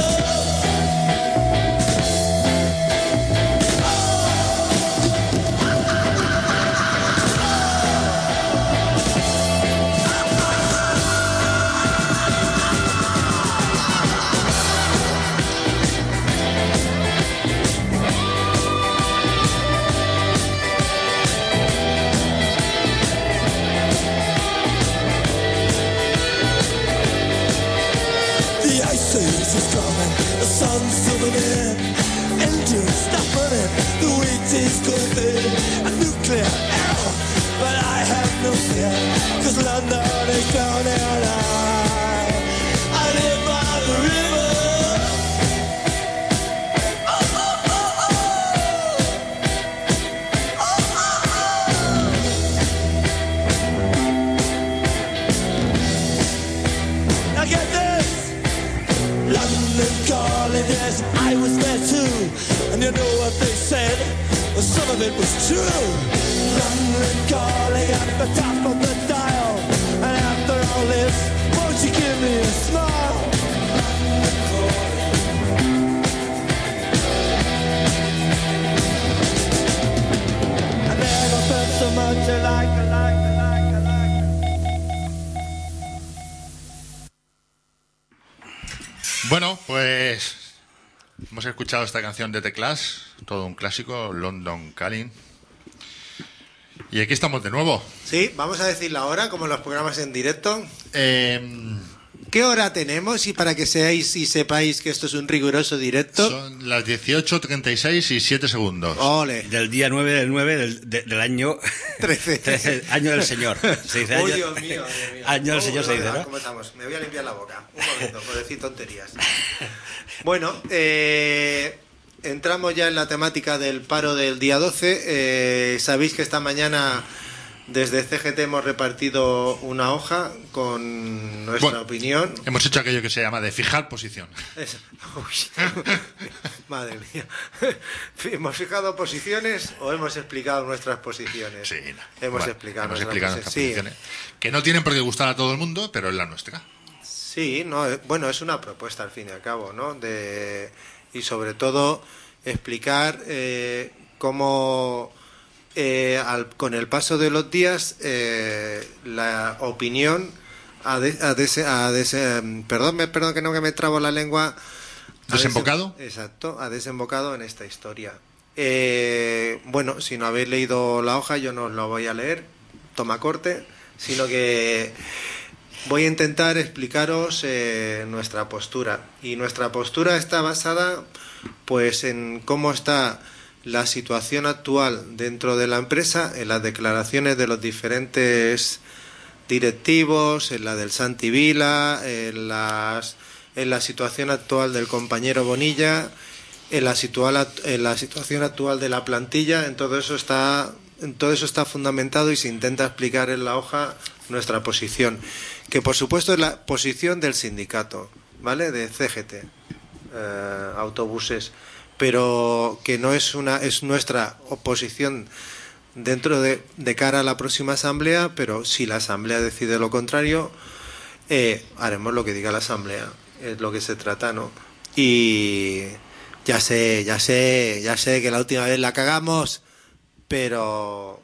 Speaker 6: The ice age is coming, the sun's zooming in, engines stop running, the wheat is going thin, a nuclear error, but I have no fear, cause London is drowning. I, I London calling, yes, I was there too. And you know what they said? Well, some of it was true. London calling at the top of the dial. And after all this, won't you give me a smile? London calling. I never felt so much alike, alike, alike, alike.
Speaker 2: Bueno, pues hemos escuchado esta canción de The Clash, todo un clásico, London Calling. Y aquí estamos de nuevo.
Speaker 3: Sí, vamos a decir la hora, como en los programas en directo.
Speaker 2: Eh,
Speaker 3: ¿Qué hora tenemos? Y para que seáis y sepáis que esto es un riguroso directo.
Speaker 2: son las dieciocho treinta y seis y siete segundos.
Speaker 3: Ole.
Speaker 4: Del día nueve del nueve del, de- del año...
Speaker 3: Trece.
Speaker 4: trece, año del Señor. Se dice
Speaker 3: Uy,
Speaker 4: año,
Speaker 3: Dios mío, Dios mío.
Speaker 4: año del Señor se dice, ¿no?
Speaker 3: ¿Cómo estamos? Me voy a limpiar la boca. Un momento, por decir tonterías. Bueno, eh, entramos ya en la temática del paro del día doce. Eh, sabéis que esta mañana desde C G T hemos repartido una hoja con nuestra
Speaker 2: Bueno,
Speaker 3: opinión.
Speaker 2: Hemos hecho aquello que se llama de fijar posición.
Speaker 3: Es- Uy. Madre mía. ¿Hemos fijado posiciones o hemos explicado nuestras posiciones?
Speaker 2: Sí, no.
Speaker 3: Hemos
Speaker 2: Bueno,
Speaker 3: explicado,
Speaker 2: hemos
Speaker 3: nuestras
Speaker 2: explicado
Speaker 3: posi-
Speaker 2: nuestras
Speaker 3: sí.
Speaker 2: posiciones. Que no tienen por qué gustar a todo el mundo, pero es la nuestra.
Speaker 3: Sí, no, eh, bueno, es una propuesta al fin y al cabo, ¿no? De, y sobre todo explicar eh, cómo eh, al- con el paso de los días eh, la opinión ha, de- ha dese- ha dese- em, perdón, me, perdón que no que me trabo la lengua. ha
Speaker 2: ¿Desembocado?
Speaker 3: desem- exacto, ha desembocado en esta historia. Eh, bueno, si no habéis leído la hoja, yo no os lo voy a leer, toma corte, sino que voy a intentar explicaros eh, nuestra postura. Y nuestra postura está basada pues en cómo está la situación actual dentro de la empresa, en las declaraciones de los diferentes directivos, en la del Santi Vila, en las en la situación actual del compañero Bonilla, en la, situal, en la situación actual de la plantilla. En todo eso está en todo eso está fundamentado y se intenta explicar en la hoja nuestra posición, que por supuesto es la posición del sindicato, ¿vale? De C G T, eh, autobuses, pero que no es una es nuestra oposición dentro de, de cara a la próxima asamblea, pero si la asamblea decide lo contrario, eh, haremos lo que diga la asamblea, es lo que se trata, ¿no? Y ya sé, ya sé, ya sé que la última vez la cagamos, pero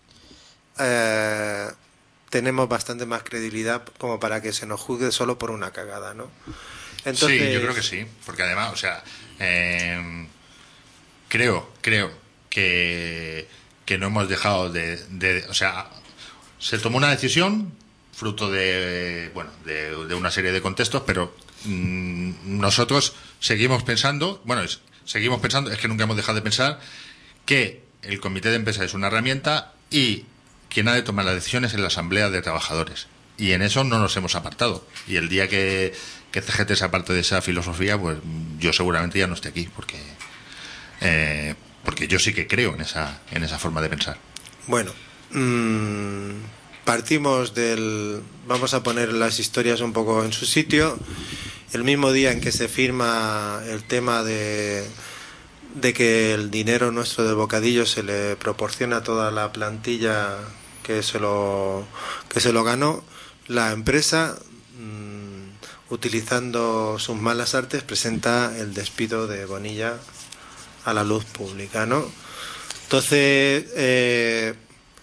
Speaker 3: eh, tenemos bastante más credibilidad como para que se nos juzgue solo por una cagada, ¿no? Entonces,
Speaker 2: Sí, yo creo que sí, porque además, o sea, eh, creo, creo que, que no hemos dejado de, de, o sea, se tomó una decisión fruto de, bueno, de, de una serie de contextos, pero mmm, nosotros seguimos pensando, bueno, es, seguimos pensando, es que nunca hemos dejado de pensar que el comité de empresa es una herramienta y quien ha de tomar las decisiones es la asamblea de trabajadores. Y en eso no nos hemos apartado. Y el día que, que C G T se aparte de esa filosofía, pues yo seguramente ya no esté aquí, porque eh, porque yo sí que creo en esa en esa forma de pensar.
Speaker 3: bueno, mmm, partimos del... Vamos a poner las historias un poco en su sitio. El mismo día en que se firma el tema de, de que el dinero nuestro de bocadillo se le proporciona a toda la plantilla que se lo, que se lo ganó, la empresa, mmm, utilizando sus malas artes, presenta el despido de Bonilla a la luz pública, ¿no? Entonces, eh,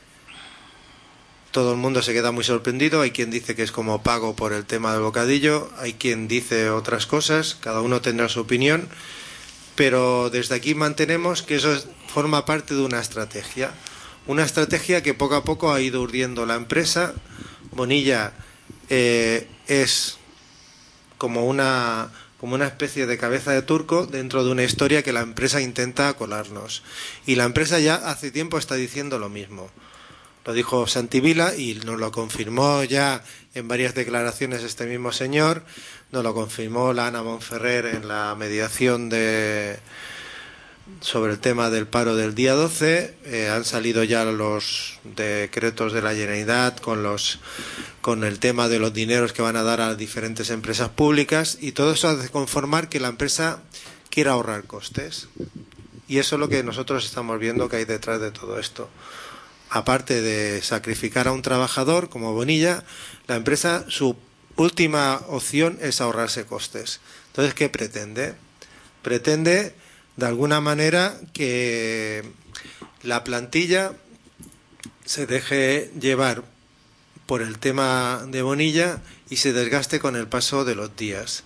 Speaker 3: todo el mundo se queda muy sorprendido. Hay quien dice que es como pago por el tema del bocadillo, hay quien dice otras cosas, cada uno tendrá su opinión, pero desde aquí mantenemos que eso es- forma parte de una estrategia, una estrategia que poco a poco ha ido urdiendo la empresa. Bonilla eh, es como una como una especie de cabeza de turco dentro de una historia que la empresa intenta colarnos, y la empresa ya hace tiempo está diciendo lo mismo. Lo dijo Santi Vila y nos lo confirmó ya en varias declaraciones este mismo señor, nos lo confirmó la Ana Monferrer en la mediación de sobre el tema del paro del día doce. Eh, han salido ya los decretos de la Generalitat con los con el tema de los dineros que van a dar a diferentes empresas públicas, y todo eso hace conformar que la empresa quiera ahorrar costes. Y eso es lo que nosotros estamos viendo que hay detrás de todo esto. Aparte de sacrificar a un trabajador como Bonilla, la empresa, su última opción es ahorrarse costes. Entonces, ¿qué pretende? Pretende, de alguna manera, que la plantilla se deje llevar por el tema de Bonilla y se desgaste con el paso de los días.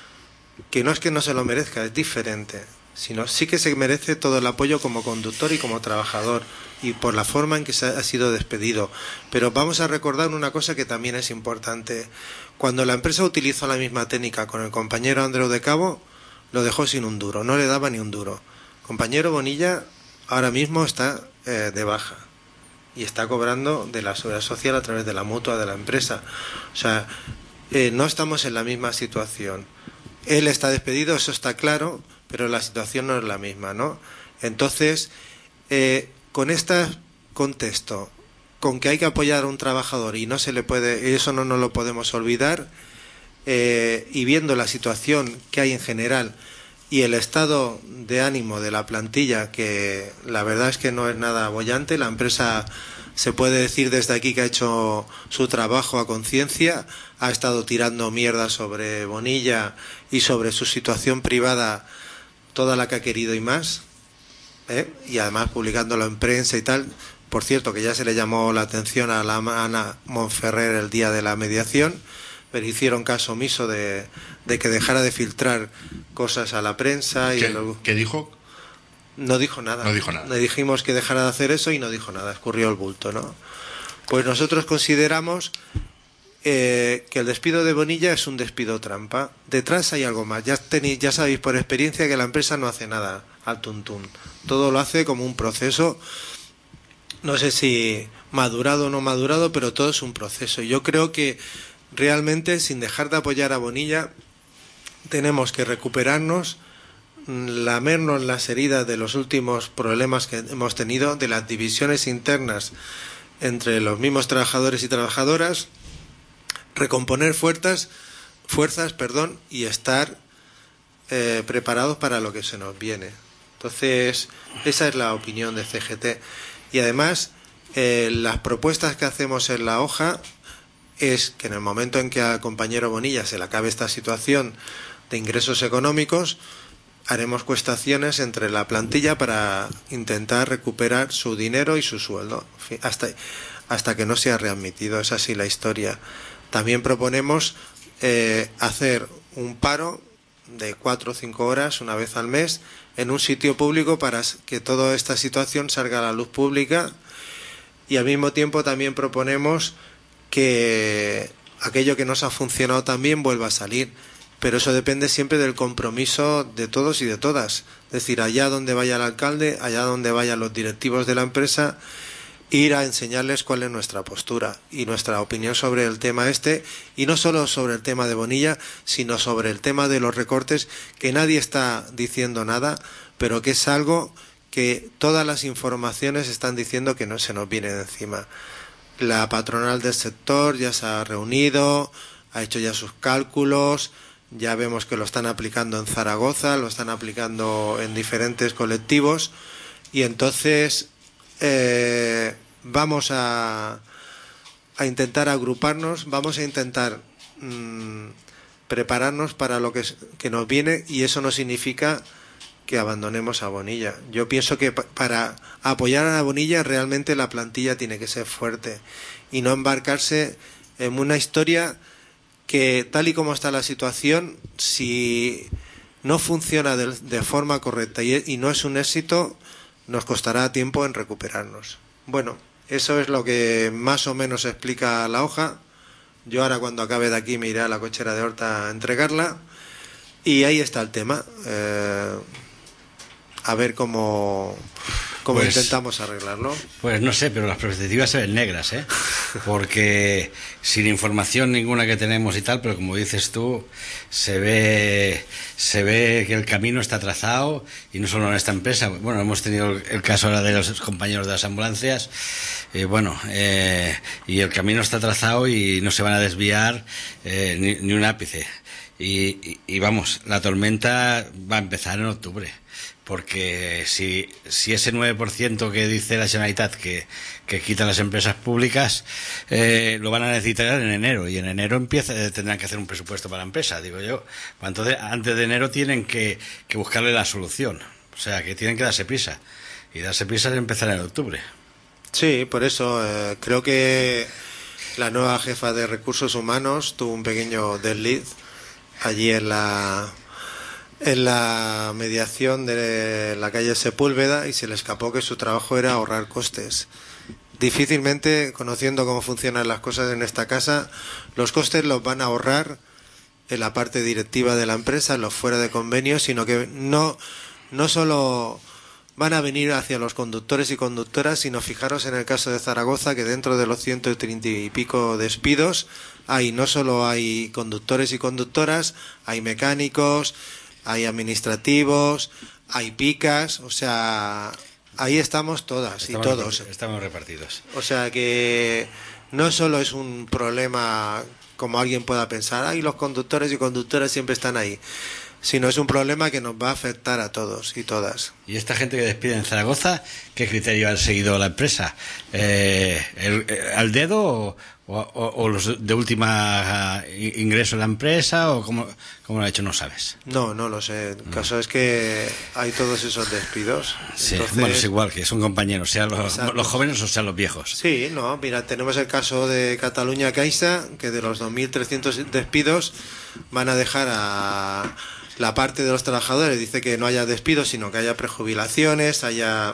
Speaker 3: Que no es que no se lo merezca, es diferente, sino sí que se merece todo el apoyo como conductor y como trabajador, y por la forma en que se ha sido despedido. Pero vamos a recordar una cosa que también es importante. Cuando la empresa utilizó la misma técnica con el compañero Andreu de Cabo, lo dejó sin un duro, no le daba ni un duro. Compañero Bonilla ahora mismo está eh, de baja y está cobrando de la seguridad social a través de la mutua de la empresa. O sea, eh, no estamos en la misma situación. Él está despedido, eso está claro, pero la situación no es la misma, ¿no? Entonces, eh, con este contexto, con que hay que apoyar a un trabajador y no se le puede, eso no nos lo podemos olvidar, eh, y viendo la situación que hay en general y el estado de ánimo de la plantilla, que la verdad es que no es nada boyante, la empresa se puede decir desde aquí que ha hecho su trabajo a conciencia, ha estado tirando mierda sobre Bonilla y sobre su situación privada toda la que ha querido y más, ¿eh? Y además publicándolo en prensa y tal. Por cierto, que ya se le llamó la atención a la Ana Monferrer el día de la mediación, pero hicieron caso omiso de, de que dejara de filtrar cosas a la prensa. Y
Speaker 2: ¿Qué,
Speaker 3: lo...
Speaker 2: ¿Qué dijo?
Speaker 3: No dijo nada.
Speaker 2: No dijo nada.
Speaker 3: Le dijimos que dejara de hacer eso y no dijo nada, escurrió el bulto, ¿no? Pues nosotros consideramos eh, que el despido de Bonilla es un despido trampa. Detrás hay algo más. Ya, tenéis, ya sabéis por experiencia que la empresa no hace nada al tuntún. Todo lo hace como un proceso, no sé si madurado o no madurado, pero todo es un proceso. Yo creo que realmente, sin dejar de apoyar a Bonilla, tenemos que recuperarnos, lamernos las heridas de los últimos problemas que hemos tenido, de las divisiones internas entre los mismos trabajadores y trabajadoras, recomponer fuerzas, fuerzas, perdón, y estar eh, preparados para lo que se nos viene. Entonces, esa es la opinión de C G T. Y además, eh, las propuestas que hacemos en la hoja es que en el momento en que al compañero Bonilla se le acabe esta situación de ingresos económicos, haremos cuestaciones entre la plantilla para intentar recuperar su dinero y su sueldo hasta, hasta que no sea readmitido. Es así la historia. También proponemos eh, hacer un paro de cuatro o cinco horas una vez al mes en un sitio público para que toda esta situación salga a la luz pública, y al mismo tiempo también proponemos que aquello que nos ha funcionado también vuelva a salir. Pero eso depende siempre del compromiso de todos y de todas. Es decir, allá donde vaya el alcalde, allá donde vayan los directivos de la empresa, ir a enseñarles cuál es nuestra postura y nuestra opinión sobre el tema este, y no solo sobre el tema de Bonilla, sino sobre el tema de los recortes, que nadie está diciendo nada, pero que es algo que todas las informaciones están diciendo que no se nos viene de encima. La patronal del sector ya se ha reunido, ha hecho ya sus cálculos. Ya vemos que lo están aplicando en Zaragoza, lo están aplicando en diferentes colectivos, y entonces eh, vamos a, a intentar agruparnos, vamos a intentar mmm, prepararnos para lo que, que nos viene, y eso no significa que abandonemos a Bonilla. Yo pienso que pa para apoyar a Bonilla realmente la plantilla tiene que ser fuerte y no embarcarse en una historia que, tal y como está la situación, si no funciona de, de forma correcta y, y no es un éxito, nos costará tiempo en recuperarnos. Bueno, eso es lo que más o menos explica la hoja. Yo ahora, cuando acabe de aquí, me iré a la cochera de Horta a entregarla, y ahí está el tema. Eh, a ver cómo, cómo ¿Cómo
Speaker 4: Pues-
Speaker 3: intentamos arreglarlo?
Speaker 4: Pues no sé, pero las perspectivas se ven negras, ¿eh? Porque sin información ninguna que tenemos y tal, pero como dices tú, se ve, se ve que el camino está trazado, y no solo en esta empresa. Bueno, hemos tenido el, el caso ahora de los compañeros de las ambulancias, y bueno, eh, y el camino está trazado y no se van a desviar eh, ni, ni un ápice. Y, y, y vamos, la tormenta va a empezar en octubre. Porque si, si ese nueve por ciento que dice la Generalitat que, que quitan las empresas públicas, eh, lo van a necesitar en enero, y en enero empieza, eh, tendrán que hacer un presupuesto para la empresa, digo yo. Entonces, antes de enero tienen que, que buscarle la solución. O sea, que tienen que darse prisa. Y darse prisa es empezar en octubre.
Speaker 3: Sí, por eso eh, creo que la nueva jefa de Recursos Humanos tuvo un pequeño desliz allí en la... en la mediación de la calle Sepúlveda, y se le escapó que su trabajo era ahorrar costes. Difícilmente, conociendo cómo funcionan las cosas en esta casa, los costes los van a ahorrar en la parte directiva de la empresa, en los fuera de convenio, sino que no, no solo van a venir hacia los conductores y conductoras, sino fijaros en el caso de Zaragoza, que dentro de los ciento treinta y pico despidos hay, no solo hay conductores y conductoras, hay mecánicos, hay administrativos, hay picas, o sea, ahí estamos todas
Speaker 4: Estamos
Speaker 3: y todos.
Speaker 4: repart- Estamos repartidos.
Speaker 3: O sea que no solo es un problema como alguien pueda pensar, ay, los conductores y conductoras siempre están ahí, sino es un problema que nos va a afectar a todos y todas.
Speaker 4: ¿Y esta gente que despide en Zaragoza, qué criterio ha seguido la empresa? Eh, el- eh, ¿Al dedo o, o- o los de última ah, i- ingreso en la empresa, o cómo, cómo lo ha hecho? No sabes.
Speaker 3: No, no lo sé. El caso es que hay todos esos despidos.
Speaker 4: Sí,
Speaker 3: Entonces,
Speaker 4: bueno, es igual, que son compañeros, sean los,
Speaker 3: Exacto.
Speaker 4: los jóvenes o sean los viejos.
Speaker 3: Sí, no, mira, tenemos el caso de Cataluña Caixa, que de los dos mil trescientos despidos van a dejar a la parte de los trabajadores. Dice que no haya despidos, sino que haya prejubilaciones, haya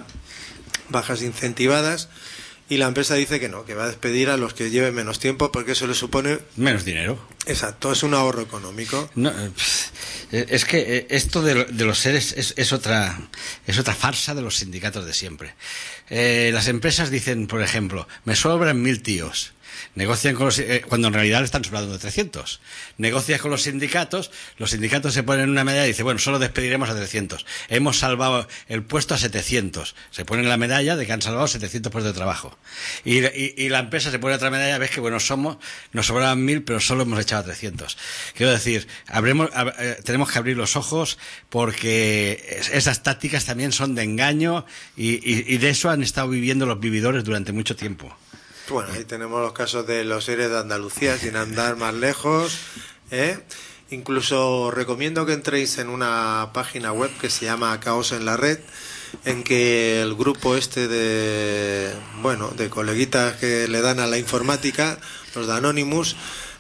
Speaker 3: bajas incentivadas, y la empresa dice que no, que va a despedir a los que lleven menos tiempo, porque eso le supone,
Speaker 4: Menos dinero.
Speaker 3: exacto, es un ahorro económico.
Speaker 4: No, eh, pff, eh, es que eh, esto de, lo- de los seres es, es otra es otra farsa de los sindicatos de siempre. Eh, las empresas dicen, por ejemplo, me sobran mil tíos. Negocian con los, eh, cuando en realidad le están sobrando de trescientos. Negocias con los sindicatos, los sindicatos se ponen una medalla y dicen, bueno, solo despediremos a trescientos. Hemos salvado el puesto a setecientos. Se ponen la medalla de que han salvado setecientos puestos de trabajo. Y, y, y la empresa se pone otra medalla, ves que bueno, somos, nos sobraban mil, pero solo hemos echado a trescientos. Quiero decir, habremos, hab- eh, tenemos que abrir los ojos, porque es- esas tácticas también son de engaño, y, y, y de eso han estado viviendo los vividores durante mucho tiempo.
Speaker 3: Bueno, ahí tenemos los casos de los seres de Andalucía, sin andar más lejos, ¿eh? Incluso recomiendo que entréis en una página web que se llama Caos en la Red, en que el grupo este de, bueno, de coleguitas que le dan a la informática, los de Anonymous,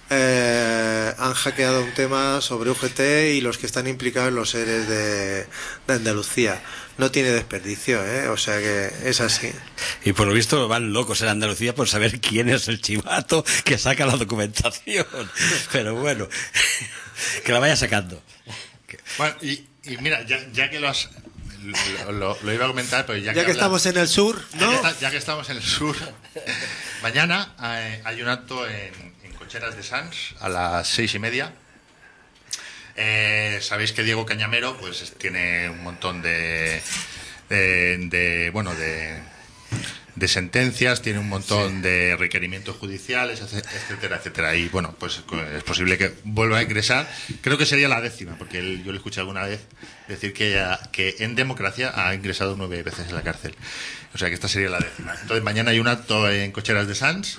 Speaker 3: eh, han hackeado un tema sobre U G T y los que están implicados en los seres de, de Andalucía. No tiene desperdicio, ¿eh? O sea que es así.
Speaker 4: Y por lo visto van locos en Andalucía por saber quién es el chivato que saca la documentación. Pero bueno, que la vaya sacando.
Speaker 2: Bueno, y, y mira, ya, ya que lo has... Lo, lo- lo iba a comentar, pero ya,
Speaker 3: Ya que
Speaker 2: habla-
Speaker 3: estamos en el sur,
Speaker 2: ya,
Speaker 3: ¿no?
Speaker 2: que está- ya que estamos en el sur, mañana eh, hay un acto en, en Cocheras de Sants a las seis y media. Eh, sabéis que Diego Cañamero pues es- tiene un montón de, de, de, bueno de, de sentencias, tiene un montón de requerimientos judiciales, etc- etcétera, etcétera. Y bueno, pues es posible que vuelva a ingresar. Creo que sería la décima, porque él- yo le escuché alguna vez decir que, ya- que en democracia ha ingresado nueve veces en la cárcel. O sea que esta sería la décima. Entonces mañana hay un acto en Cocheras de Sants.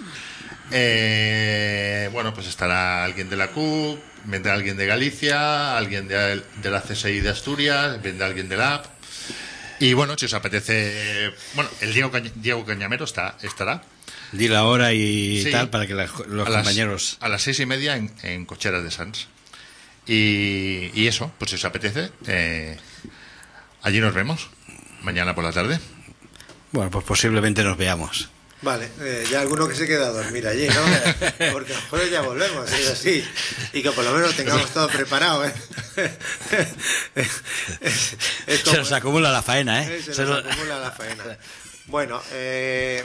Speaker 2: Eh, bueno, pues estará alguien de la C U P, vendrá alguien de Galicia, alguien de, de la C S I de Asturias, vendrá alguien de la A P. Y bueno, si os apetece, bueno, el Diego, Cañ- Diego Cañamero está, estará
Speaker 4: Di la hora y
Speaker 2: Sí.
Speaker 4: tal para que la- los
Speaker 2: a las,
Speaker 4: compañeros...
Speaker 2: a las seis y media en, en Cocheras de Sants. Y, y eso, pues si os apetece, eh, allí nos vemos mañana por la tarde.
Speaker 4: Bueno, pues posiblemente nos veamos.
Speaker 3: Vale, eh, ya alguno que se queda a dormir allí, ¿no? Porque a lo mejor ya volvemos, es así. Y que por lo menos tengamos todo preparado, ¿eh? es, es como,
Speaker 4: se nos acumula la faena, ¿eh?
Speaker 3: eh, se
Speaker 4: Se
Speaker 3: nos
Speaker 4: nos-
Speaker 3: acumula la faena. Bueno, eh,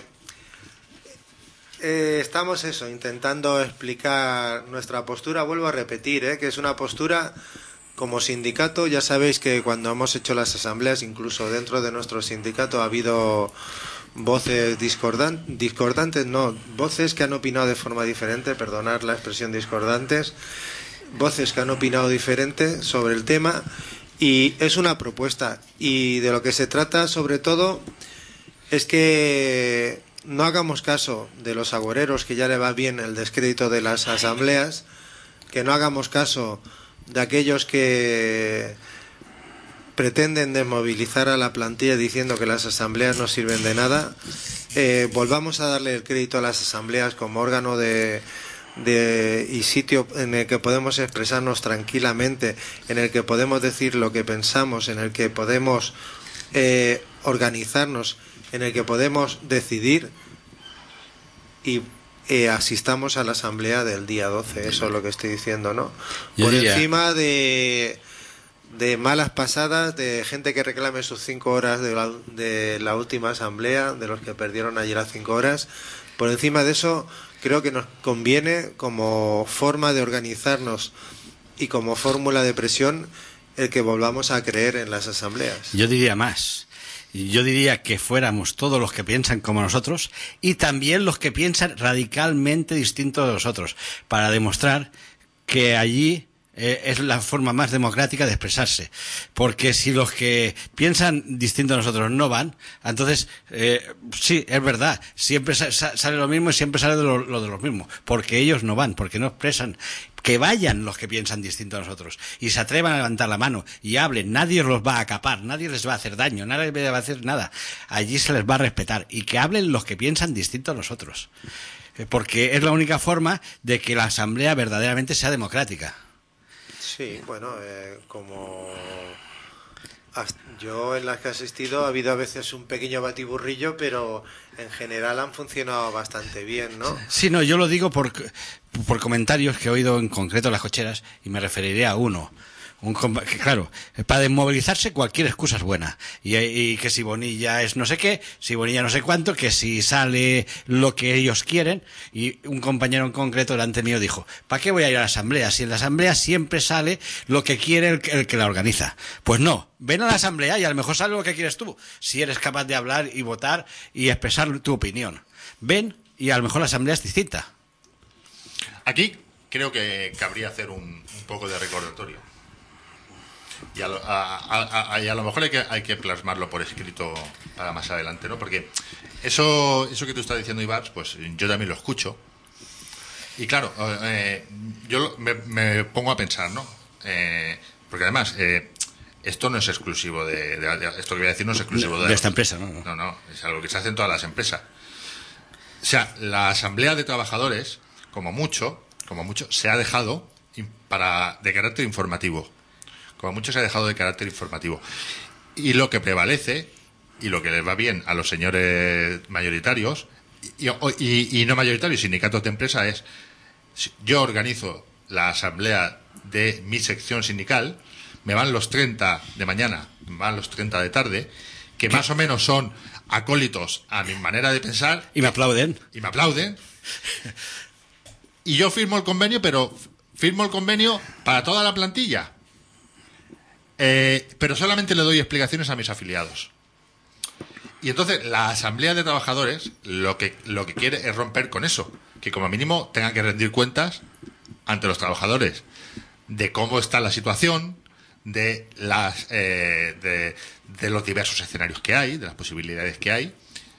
Speaker 3: eh, estamos eso, intentando explicar nuestra postura. Vuelvo a repetir, ¿eh? Que es una postura como sindicato. Ya sabéis que cuando hemos hecho las asambleas, incluso dentro de nuestro sindicato ha habido voces discordan- discordantes, no, voces que han opinado de forma diferente, perdonad la expresión discordantes, voces que han opinado diferente sobre el tema, y es una propuesta, y de lo que se trata sobre todo es que no hagamos caso de los agoreros, que ya le va bien el descrédito de las asambleas, que no hagamos caso de aquellos que pretenden desmovilizar a la plantilla diciendo que las asambleas no sirven de nada. Eh, volvamos a darle el crédito a las asambleas como órgano de, de y sitio en el que podemos expresarnos tranquilamente, en el que podemos decir lo que pensamos, en el que podemos eh, organizarnos, en el que podemos decidir, y eh, asistamos a la asamblea del día doce. Eso es lo que estoy diciendo, ¿no?
Speaker 4: Yo
Speaker 3: Por
Speaker 4: diría-
Speaker 3: encima de de malas pasadas, de gente que reclame sus cinco horas de la, de la última asamblea, de los que perdieron ayer las cinco horas. Por encima de eso, creo que nos conviene, como forma de organizarnos y como fórmula de presión, el que volvamos a creer en las asambleas.
Speaker 4: Yo diría más. Yo diría que fuéramos todos los que piensan como nosotros y también los que piensan radicalmente distinto de nosotros, para demostrar que allí eh, es la forma más democrática de expresarse. Porque si los que piensan distinto a nosotros no van, entonces eh, sí, es verdad, siempre sa- sa- sale lo mismo y siempre sale de lo, lo de los mismos, porque ellos no van, porque no expresan. Que vayan los que piensan distinto a nosotros y se atrevan a levantar la mano y hablen. Nadie los va a acapar, nadie les va a hacer daño, nadie les va a hacer nada. Allí se les va a respetar, y que hablen los que piensan distinto a nosotros, Eh, porque es la única forma de que la asamblea verdaderamente sea democrática.
Speaker 3: Sí, bueno, eh, como has- yo en las que he asistido ha habido a veces un pequeño batiburrillo, pero en general han funcionado bastante bien, ¿no?
Speaker 4: Sí, no, yo lo digo por, por comentarios que he oído en concreto en las cocheras, y me referiré a uno. Un, com- que claro, para desmovilizarse cualquier excusa es buena. Y, y que si Bonilla es no sé qué, si Bonilla no sé cuánto, que si sale lo que ellos quieren. Y un compañero en concreto delante mío dijo, ¿para qué voy a ir a la asamblea? Si en la asamblea siempre sale lo que quiere el, que- el que la organiza. Pues no, ven a la asamblea y a lo mejor sale lo que quieres tú, si eres capaz de hablar y votar y expresar tu opinión. Ven, y a lo mejor la asamblea es distinta.
Speaker 2: Aquí creo que cabría hacer un, un poco de recordatorio. Y a, lo, a, a- a- y a lo mejor hay que, hay que plasmarlo por escrito para más adelante, ¿no? Porque eso, eso que tú estás diciendo, Ibars, pues yo también lo escucho. Y claro, eh, yo lo- me, me pongo a pensar, ¿no? Eh, porque además, eh, esto no es exclusivo de, de- de- Esto que voy a decir no es exclusivo de,
Speaker 4: De esta empresa, ¿no? No.
Speaker 2: No, no, es algo que se hace en todas las empresas. O sea, la asamblea de trabajadores, como mucho, como mucho, se ha dejado in- para de carácter informativo. Como mucho se ha dejado de carácter informativo. Y lo que prevalece, y lo que les va bien a los señores mayoritarios, y, y- y no mayoritarios, sindicatos de empresa, es: si yo organizo la asamblea de mi sección sindical, me van los treinta de mañana, me van los treinta de tarde, que más o menos son acólitos a mi manera de pensar,
Speaker 4: Y me aplauden.
Speaker 2: y me aplauden, y yo firmo el convenio, pero firmo el convenio para toda la plantilla. Eh, pero solamente le doy explicaciones a mis afiliados. Y entonces la asamblea de trabajadores lo que lo que quiere es romper con eso, que como mínimo tengan que rendir cuentas ante los trabajadores de cómo está la situación, de las eh, de, de los diversos escenarios que hay, de las posibilidades que hay.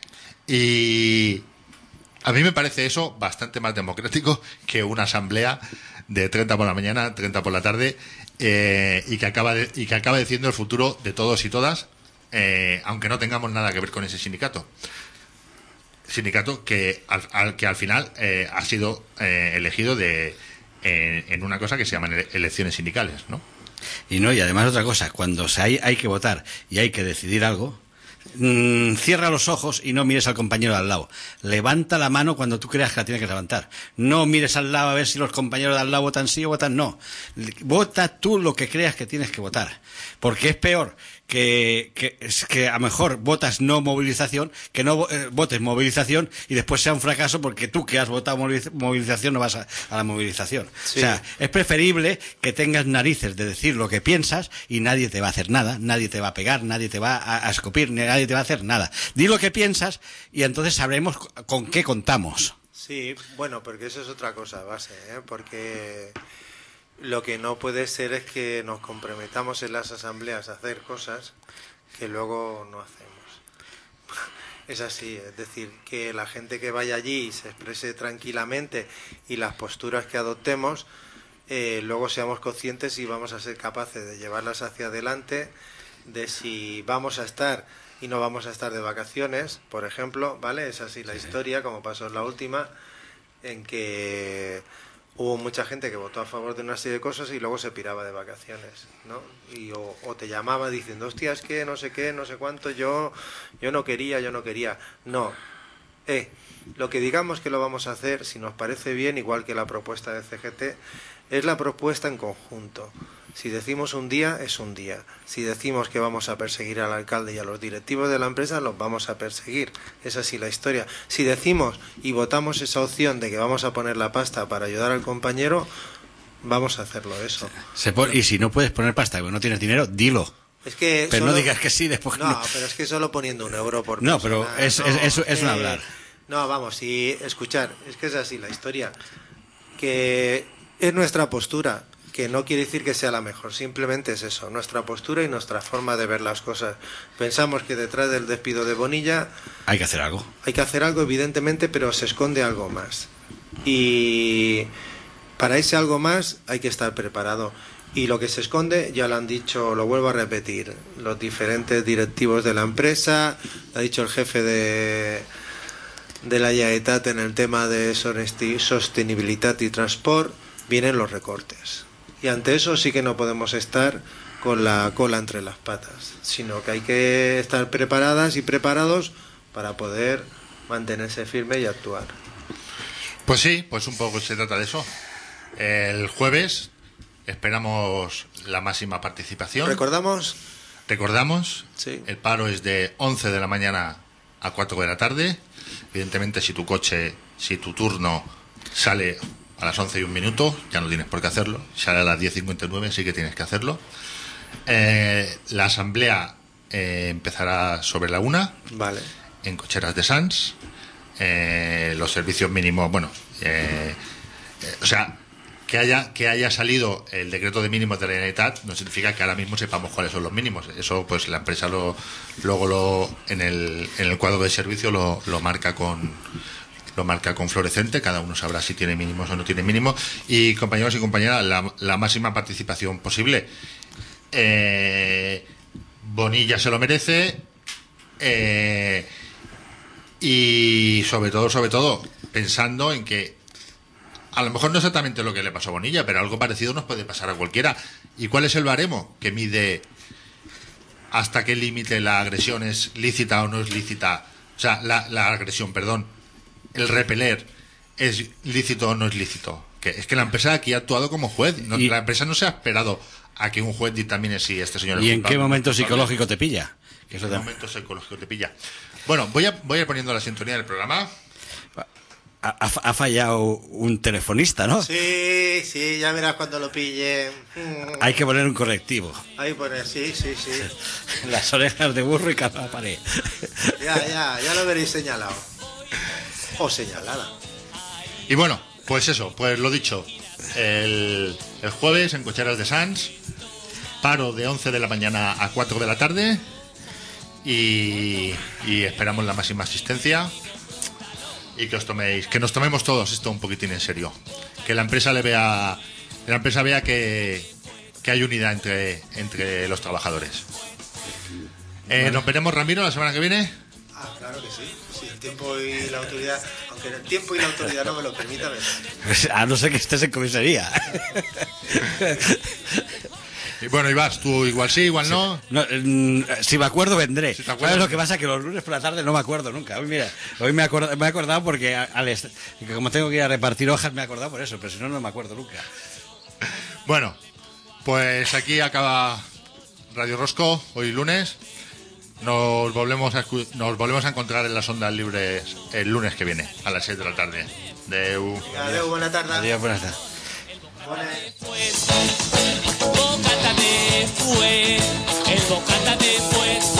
Speaker 2: Y a mí me parece eso bastante más democrático que una asamblea de treinta por la mañana, treinta por la tarde, eh, y que acaba de, y que acaba diciendo el futuro de todos y todas, eh, aunque no tengamos nada que ver con ese sindicato. Sindicato que al, al- que al final eh, ha sido eh, elegido de en, en una cosa que se llaman ele- elecciones sindicales, ¿no?
Speaker 4: Y no, y además otra cosa, cuando se hay, hay que votar y hay que decidir algo, Mm, cierra los ojos y no mires al compañero de al lado. Levanta la mano cuando tú creas que la tienes que levantar. No mires al lado a ver si los compañeros de al lado votan sí o votan no. Vota tú lo que creas que tienes que votar. Porque es peor que, que, que a lo mejor votas no movilización, que no eh, votes movilización y después sea un fracaso porque tú que has votado movilización no vas a, a la movilización. Sí. O sea, es preferible que tengas narices de decir lo que piensas y nadie te va a hacer nada, nadie te va a pegar, nadie te va a, a escupir, nadie te va a hacer nada. Di lo que piensas y entonces sabremos con qué contamos.
Speaker 3: Sí, bueno, porque eso es otra cosa base, ¿eh? Porque lo que no puede ser es que nos comprometamos en las asambleas a hacer cosas que luego no hacemos. Es así, es decir, que la gente que vaya allí se exprese tranquilamente y las posturas que adoptemos, eh, luego seamos conscientes y vamos a ser capaces de llevarlas hacia adelante, de si vamos a estar y no vamos a estar de vacaciones, por ejemplo, ¿vale? Es así la historia, como pasó en la última, en que hubo mucha gente que votó a favor de una serie de cosas y luego se piraba de vacaciones, ¿no? Y o, o te llamaba diciendo, hostia, es que no sé qué, no sé cuánto, yo, yo no quería, yo no quería. No, eh, lo que digamos que lo vamos a hacer, si nos parece bien, igual que la propuesta de C G T, es la propuesta en conjunto. Si decimos un día, es un día. Si decimos que vamos a perseguir al alcalde y a los directivos de la empresa, los vamos a perseguir. Es así la historia. Si decimos y votamos esa opción de que vamos a poner la pasta para ayudar al compañero, vamos a hacerlo eso.
Speaker 4: Se pone, y si no puedes poner pasta porque no tienes dinero, dilo.
Speaker 3: Es que
Speaker 4: pero
Speaker 3: solo,
Speaker 4: no digas que sí después.
Speaker 3: No,
Speaker 4: no,
Speaker 3: pero es que solo poniendo un euro por
Speaker 4: no,
Speaker 3: persona.
Speaker 4: pero es,
Speaker 3: no,
Speaker 4: es, es, es un
Speaker 3: eh,
Speaker 4: hablar.
Speaker 3: No, vamos, y escuchar, es que es así la historia. Que es nuestra postura, que no quiere decir que sea la mejor, simplemente es eso, nuestra postura y nuestra forma de ver las cosas. Pensamos que detrás del despido de Bonilla
Speaker 4: hay que hacer algo.
Speaker 3: Hay que hacer algo, evidentemente, pero se esconde algo más. Y para ese algo más hay que estar preparado. Y lo que se esconde, ya lo han dicho, lo vuelvo a repetir, los diferentes directivos de la empresa, lo ha dicho el jefe de, de la Generalitat en el tema de sostenibilidad y transport, vienen los recortes. Y ante eso sí que no podemos estar con la cola entre las patas, sino que hay que estar preparadas y preparados para poder mantenerse firme y actuar.
Speaker 2: Pues sí, pues un poco se trata de eso. El jueves esperamos la máxima participación.
Speaker 3: ¿Recordamos?
Speaker 2: Recordamos,
Speaker 3: sí.
Speaker 2: El paro es de once de la mañana a cuatro de la tarde. Evidentemente, si tu coche, si tu turno sale a las once y un minuto, ya no tienes por qué hacerlo. Sale a las diez cincuenta y nueve, sí que tienes que hacerlo. Eh, la asamblea eh, empezará sobre la una.
Speaker 3: Vale.
Speaker 2: En Cocheras de Sants. Eh, los servicios mínimos, bueno, eh, eh, o sea, que haya que haya salido el decreto de mínimos de la Generalitat no significa que ahora mismo sepamos cuáles son los mínimos. Eso, pues, la empresa lo luego lo en el en el cuadro de servicio lo, lo marca con lo marca con fluorescente, cada uno sabrá si tiene mínimos o no tiene mínimos. Y compañeros y compañeras, la, la máxima participación posible. Eh, Bonilla se lo merece, eh, y sobre todo, sobre todo, pensando en que a lo mejor no exactamente lo que le pasó a Bonilla, pero algo parecido nos puede pasar a cualquiera. ¿Y cuál es el baremo que mide hasta qué límite la agresión es lícita o no es lícita? O sea, la, la agresión, perdón. El repeler es lícito o no es lícito. Que es que la empresa aquí ha actuado como juez. No, la empresa no se ha esperado a que un juez dictamine si este señor es
Speaker 4: ¿Y
Speaker 2: culpable,
Speaker 4: en qué momento
Speaker 2: culpable.
Speaker 4: psicológico te pilla?
Speaker 2: ¿En qué momento psicológico te pilla? Bueno, voy a, voy a ir poniendo la sintonía del programa.
Speaker 4: Ha, ha fallado un telefonista, ¿no?
Speaker 3: Sí, sí, ya verás cuando lo pille.
Speaker 4: Hay que poner un correctivo.
Speaker 3: Ahí pone, sí, sí, sí.
Speaker 4: Las orejas de burro y cada pared.
Speaker 3: Ya, ya, ya lo veréis señalado. O señalada.
Speaker 2: Y bueno, pues eso, pues lo dicho. El, el jueves en Cocheras de Sants, paro de once de la mañana a cuatro de la tarde. Y, y esperamos la máxima asistencia. Y que os toméis, que nos tomemos todos esto un poquitín en serio. Que la empresa le vea, que la empresa vea que, que hay unidad entre, entre los trabajadores. Eh, ¿Nos veremos, Ramiro, la semana que viene?
Speaker 3: Ah, claro que sí. Sí, el tiempo y la autoridad, aunque el tiempo y la autoridad no me lo permitan.
Speaker 4: A no ser que estés en comisaría.
Speaker 2: Y bueno, Ibas, tú igual sí, igual no.
Speaker 4: No, mm, si me acuerdo, vendré.
Speaker 2: Si te acuerdas,
Speaker 4: ¿Sabes lo que pasa? Que los lunes por la tarde no me acuerdo nunca. Hoy, mira, hoy me, he acordado, me he acordado porque al est- que como tengo que ir a repartir hojas, me he acordado por eso, pero si no, no me acuerdo nunca.
Speaker 2: Bueno, pues aquí acaba Radio Rosco, hoy lunes. Nos volvemos a, escu- nos volvemos a encontrar en las ondas libres el lunes que viene, a las seis de la tarde. Deu.
Speaker 3: Adeu, buena tarde.
Speaker 4: Adiós, buenas tardes.
Speaker 1: Bocata de fue, el bocata de fue.